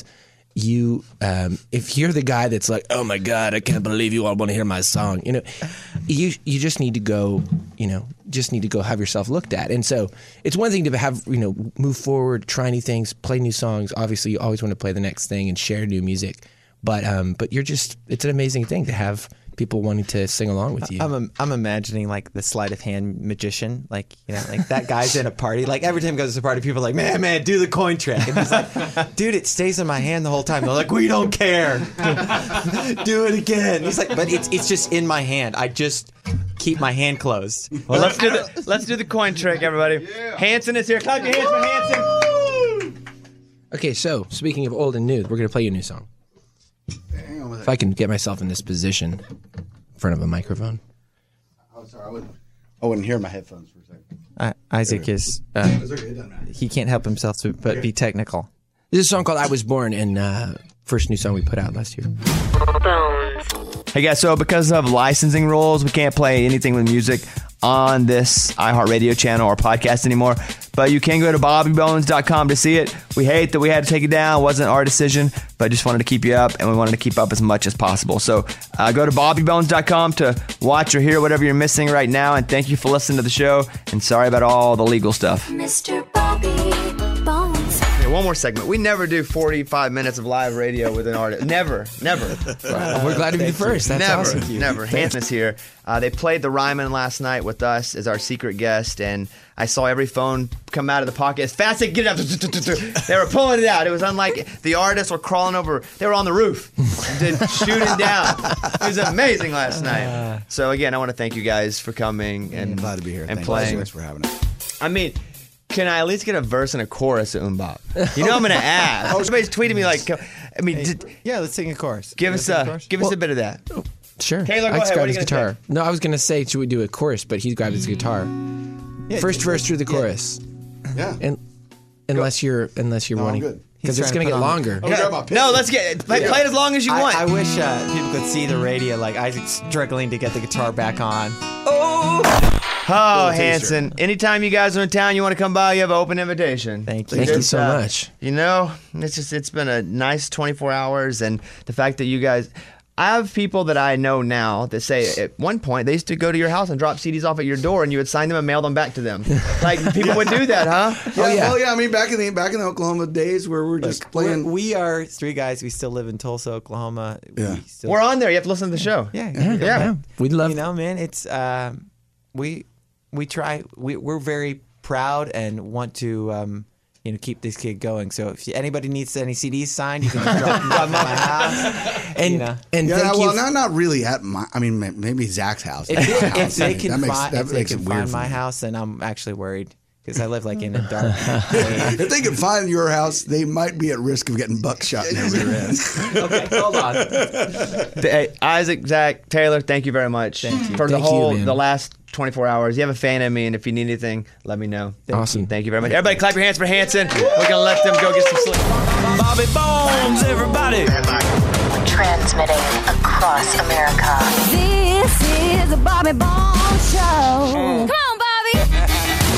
S12: if you're the guy that's like, oh my God, I can't believe you all want to hear my song, you just need to go, have yourself looked at. And so it's one thing to have, move forward, try new things, play new songs. Obviously, you always want to play the next thing and share new music. But it's an amazing thing to have people wanting to sing along with you.
S15: I'm imagining like the sleight of hand magician, like that guy's in a party. Like every time he goes to a party, people are like, man, do the coin trick. And he's like, dude, it stays in my hand the whole time. They're like, we don't care. Do it again. He's like, but it's just in my hand. I just keep my hand closed.
S4: Well, let's do the coin trick, everybody. Yeah. Hanson is here. Clap your hands for Hanson.
S12: Okay, so speaking of old and new, we're gonna play you a new song. If I can get myself in this position in front of a microphone.
S16: Oh, sorry, I wouldn't hear my headphones for a second.
S15: Isaac is he can't help himself but be technical.
S12: This is a song called I Was Born, and first new song we put out last year.
S4: Hey guys, so because of licensing rules, we can't play anything with music on this iHeartRadio channel or podcast anymore. But you can go to bobbybones.com to see it. We hate that we had to take it down. It wasn't our decision, but just wanted to keep you up, and we wanted to keep up as much as possible. So go to bobbybones.com to watch or hear whatever you're missing right now. And thank you for listening to the show. And sorry about all the legal stuff.
S2: Mr. Bobby Bones.
S4: Okay, one more segment. We never do 45 minutes of live radio with an artist. Never.
S12: We're glad to be the first. That's
S4: never,
S12: awesome.
S4: Never. Hanson is here. They played the Ryman last night with us as our secret guest, and I saw every phone come out of the pocket as fast as they get it out. They were pulling it out. It was unlike the artists were crawling over. They were on the roof, shooting down. It was amazing last night. So again, I want to thank you guys for coming and
S16: glad to be here.
S4: and
S16: Thank
S4: playing.
S16: you guys for having us.
S4: I mean, can I at least get a verse and a chorus of MMMBop? You know I'm going to ask. Everybody's tweeting me like, I mean,
S15: yeah, let's sing a chorus.
S4: Give us a bit of that.
S12: Sure.
S4: Taylor, go
S12: I just
S4: ahead.
S12: grabbed
S4: What are
S12: his
S4: you gonna
S12: guitar. No, I was going to say, should we do a chorus? But he grabbed his guitar.
S15: Yeah,
S12: First verse through the chorus.
S16: Yeah.
S12: And unless you're wanting,
S16: good.
S12: because it's going to get longer.
S4: No, let's play it as long as you want.
S15: I wish people could see the radio, like Isaac's struggling to get the guitar back on.
S4: Oh, Hanson, anytime you guys are in town, you want to come by, you have an open invitation.
S15: Thank you.
S12: Thank you so much.
S4: You know, it's been a nice 24 hours, and the fact that you guys, I have people that I know now that say at one point they used to go to your house and drop CDs off at your door, and you would sign them and mail them back to them. Like people would do that, huh?
S16: Well, yeah. I mean, back in the Oklahoma days where we're just playing.
S15: We are three guys. We still live in Tulsa, Oklahoma.
S16: Yeah.
S4: We're on there. You have to listen to the show.
S15: Yeah.
S12: We'd love.
S15: You know, man, it's we try. We're very proud and want to keep this kid going. So if anybody needs any CDs signed, you can just drop them at my house.
S12: And thank you.
S16: Well, not really at my. I mean, maybe Zach's house.
S15: If they can
S16: find
S15: find my house, then I'm actually worried. Because I live like in a dark cave.
S16: If they can find your house, they might be at risk of getting buckshot in their rear end.
S15: Okay, hold on.
S4: Hey, Isaac, Zach, Taylor, thank you very much.
S15: Thank you.
S4: For
S12: Thank you,
S4: the last 24 hours. You have a fan of me, and if you need anything, let me know.
S12: Awesome.
S4: Thank you very much. Everybody clap your hands for Hanson. We're going to let them go get some sleep.
S8: Bobby Bones, everybody.
S2: Transmitting across America.
S3: This is the Bobby Bones Show. Come on, Bobby.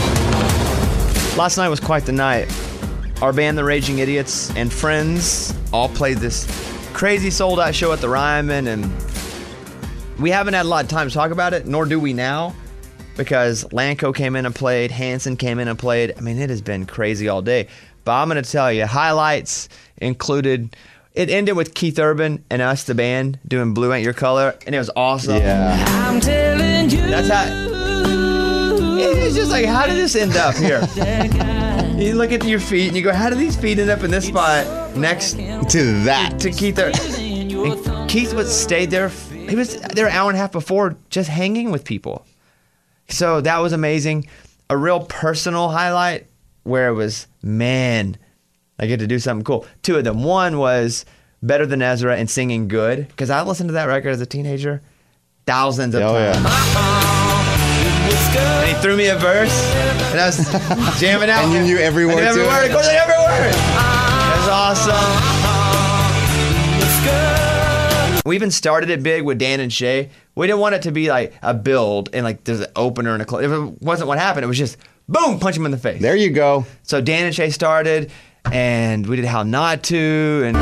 S4: Last night was quite the night. Our band, The Raging Idiots, and friends all played this crazy sold-out show at the Ryman, and we haven't had a lot of time to talk about it, nor do we now, because Lanco came in and played, Hanson came in and played. I mean, it has been crazy all day. But I'm going to tell you, highlights included, it ended with Keith Urban and us, the band, doing Blue Ain't Your Color, and it was awesome.
S8: Yeah. I'm telling you.
S4: That's how... It's just like, how did this end up here? You look at your feet and you go, how did these feet end up in this spot next
S5: to that?
S4: To Keith. And Keith stayed there. He was there an hour and a half before, just hanging with people. So that was amazing. A real personal highlight where it was, man, I get to do something cool. Two of them. One was Better Than Ezra and Singing Good, because I listened to that record as a teenager thousands of times.
S5: Yeah.
S4: And he threw me a verse, and I was jamming out.
S5: And you knew every word to it?
S4: Every word. That was awesome. We even started it big with Dan and Shay. We didn't want it to be like a build and like there's an opener and a close. If it wasn't what happened, it was just boom, punch him in the face.
S5: There you go.
S4: So Dan and Shay started, and we did How Not To, and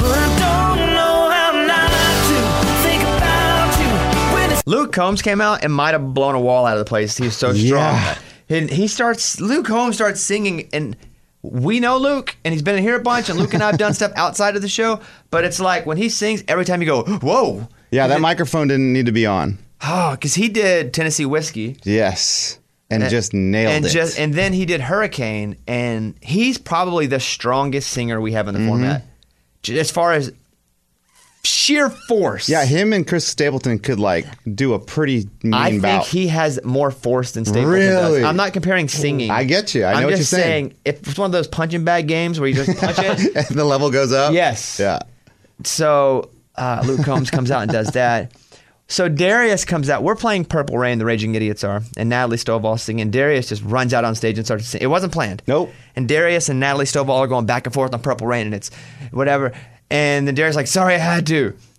S4: Luke Combs came out and might have blown a wall out of the place. He was so strong.
S5: Yeah.
S4: Luke Combs starts singing, and we know Luke, and he's been in here a bunch, and Luke and I have done stuff outside of the show, but it's like when he sings, every time you go, whoa.
S5: Yeah, that microphone didn't need to be on.
S4: Oh, because he did Tennessee Whiskey.
S5: Yes. And just nailed it.
S4: And then he did Hurricane, and he's probably the strongest singer we have in the format. As far as sheer force.
S5: Yeah, him and Chris Stapleton could like do a pretty mean bout.
S4: I think he has more force than Stapleton
S5: Really?
S4: does. I'm not comparing singing.
S5: I get you. I know what you're saying.
S4: I'm just saying, if it's one of those punching bag games where you just punch it.
S5: And the level goes up?
S4: Yes.
S5: Yeah.
S4: So Luke Combs comes out and does that. So Darius comes out. We're playing Purple Rain, the Raging Idiots are, and Natalie Stovall singing. Darius just runs out on stage and starts to sing. It wasn't planned.
S5: Nope.
S4: And Darius and Natalie Stovall are going back and forth on Purple Rain, and it's whatever. And then Darius like, sorry, I had to.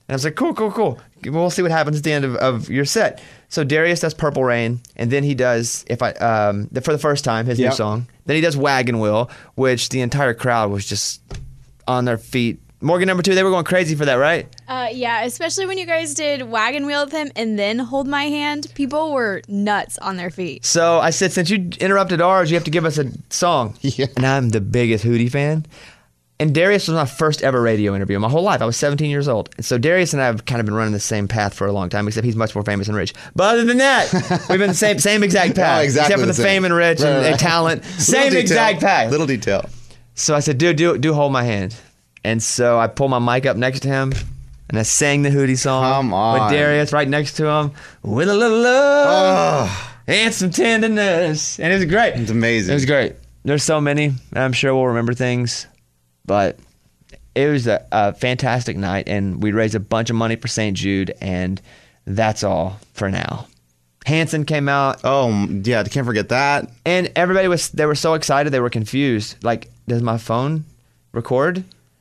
S4: I was like, cool. We'll see what happens at the end of your set. So Darius does Purple Rain, and then he does for the first time his new song. Then he does Wagon Wheel, which the entire crowd was just on their feet. Morgan number 2, they were going crazy for that, right?
S6: Yeah, especially when you guys did Wagon Wheel with him and then Hold My Hand. People were nuts on their feet.
S4: So I said, since you interrupted ours, you have to give us a song. Yeah. And I'm the biggest Hootie fan. And Darius was my first ever radio interview my whole life. I was 17 years old. And so Darius and I have kind of been running the same path for a long time, except he's much more famous and rich. But other than that, we've been the same exact path.
S5: Exactly
S4: except for the fame and rich and talent. Same exact path.
S5: Little detail.
S4: So I said, dude, do Hold My Hand. And so I pulled my mic up next to him, and I sang the Hootie song.
S5: Come on.
S4: With Darius right next to him. With a little love and some tenderness. And it was great.
S5: It's amazing.
S4: It was great. There's so many, and I'm sure we'll remember things. But it was a fantastic night, and we raised a bunch of money for St. Jude, and that's all for now. Hanson came out.
S5: Oh, yeah, can't forget that.
S4: And everybody they were so excited, they were confused. Like, does my phone record?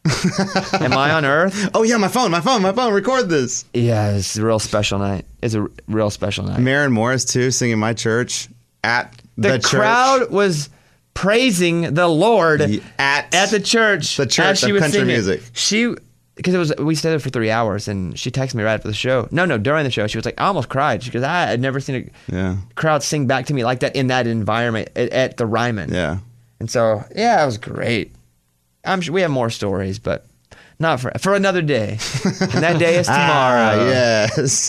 S4: Am I on Earth?
S5: Oh, yeah, my phone, record this.
S4: Yeah, it's a real special night. It's a real special night.
S5: Maren Morris, too, singing My Church at the church.
S4: The crowd was praising the Lord at the church.
S5: The church of country music.
S4: Because we stayed there for 3 hours, and she texted me right after the show. No, during the show, she was like, I almost cried. Because I had never seen a crowd sing back to me like that in that environment at the Ryman.
S5: Yeah.
S4: And so, yeah, it was great. I'm sure we have more stories, but not for another day. And that day is tomorrow.
S5: Yes.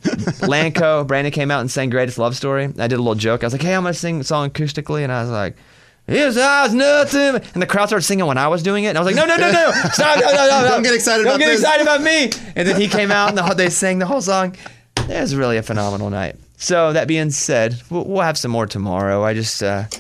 S4: Lanco, Brandon came out and sang Greatest Love Story. I did a little joke. I was like, hey, I'm going to sing the song acoustically. And I was like, "His eyes nothing." And the crowd started singing when I was doing it. And I was like, no. Stop. No.
S5: Don't get excited about this.
S4: Don't get excited about me. And then he came out and they sang the whole song. It was really a phenomenal night. So that being said, we'll have some more tomorrow. I just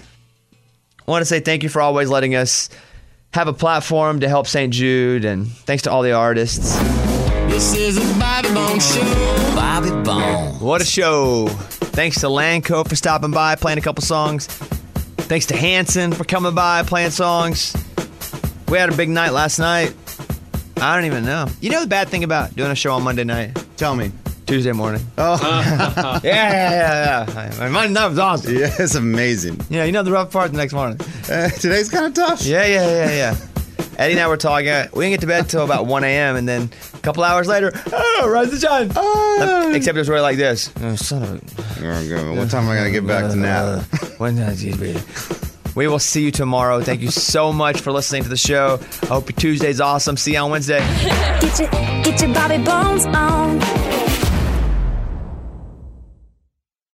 S4: want to say thank you for always letting us have a platform to help St. Jude, and thanks to all the artists.
S8: This is a Bobby Bone Show. Bobby Bone.
S4: What a show. Thanks to Lanco for stopping by, playing a couple songs. Thanks to Hanson for coming by, playing songs. We had a big night last night. I don't even know. You know the bad thing about doing a show on Monday night?
S5: Tell me.
S4: Tuesday morning.
S5: Oh.
S4: Yeah. Monday night was awesome.
S5: Yeah, it's amazing.
S4: Yeah, you know the rough part the next morning.
S5: Today's kind of tough.
S4: Yeah. Eddie and I were talking. We didn't get to bed till about 1 a.m. and then a couple hours later, rise and shine. Except it was really like this. Oh, son of a...
S5: What time am I going to get back to nap?
S4: We will see you tomorrow. Thank you so much for listening to the show. I hope your Tuesday's awesome. See you on Wednesday.
S2: Get your Bobby Bones on.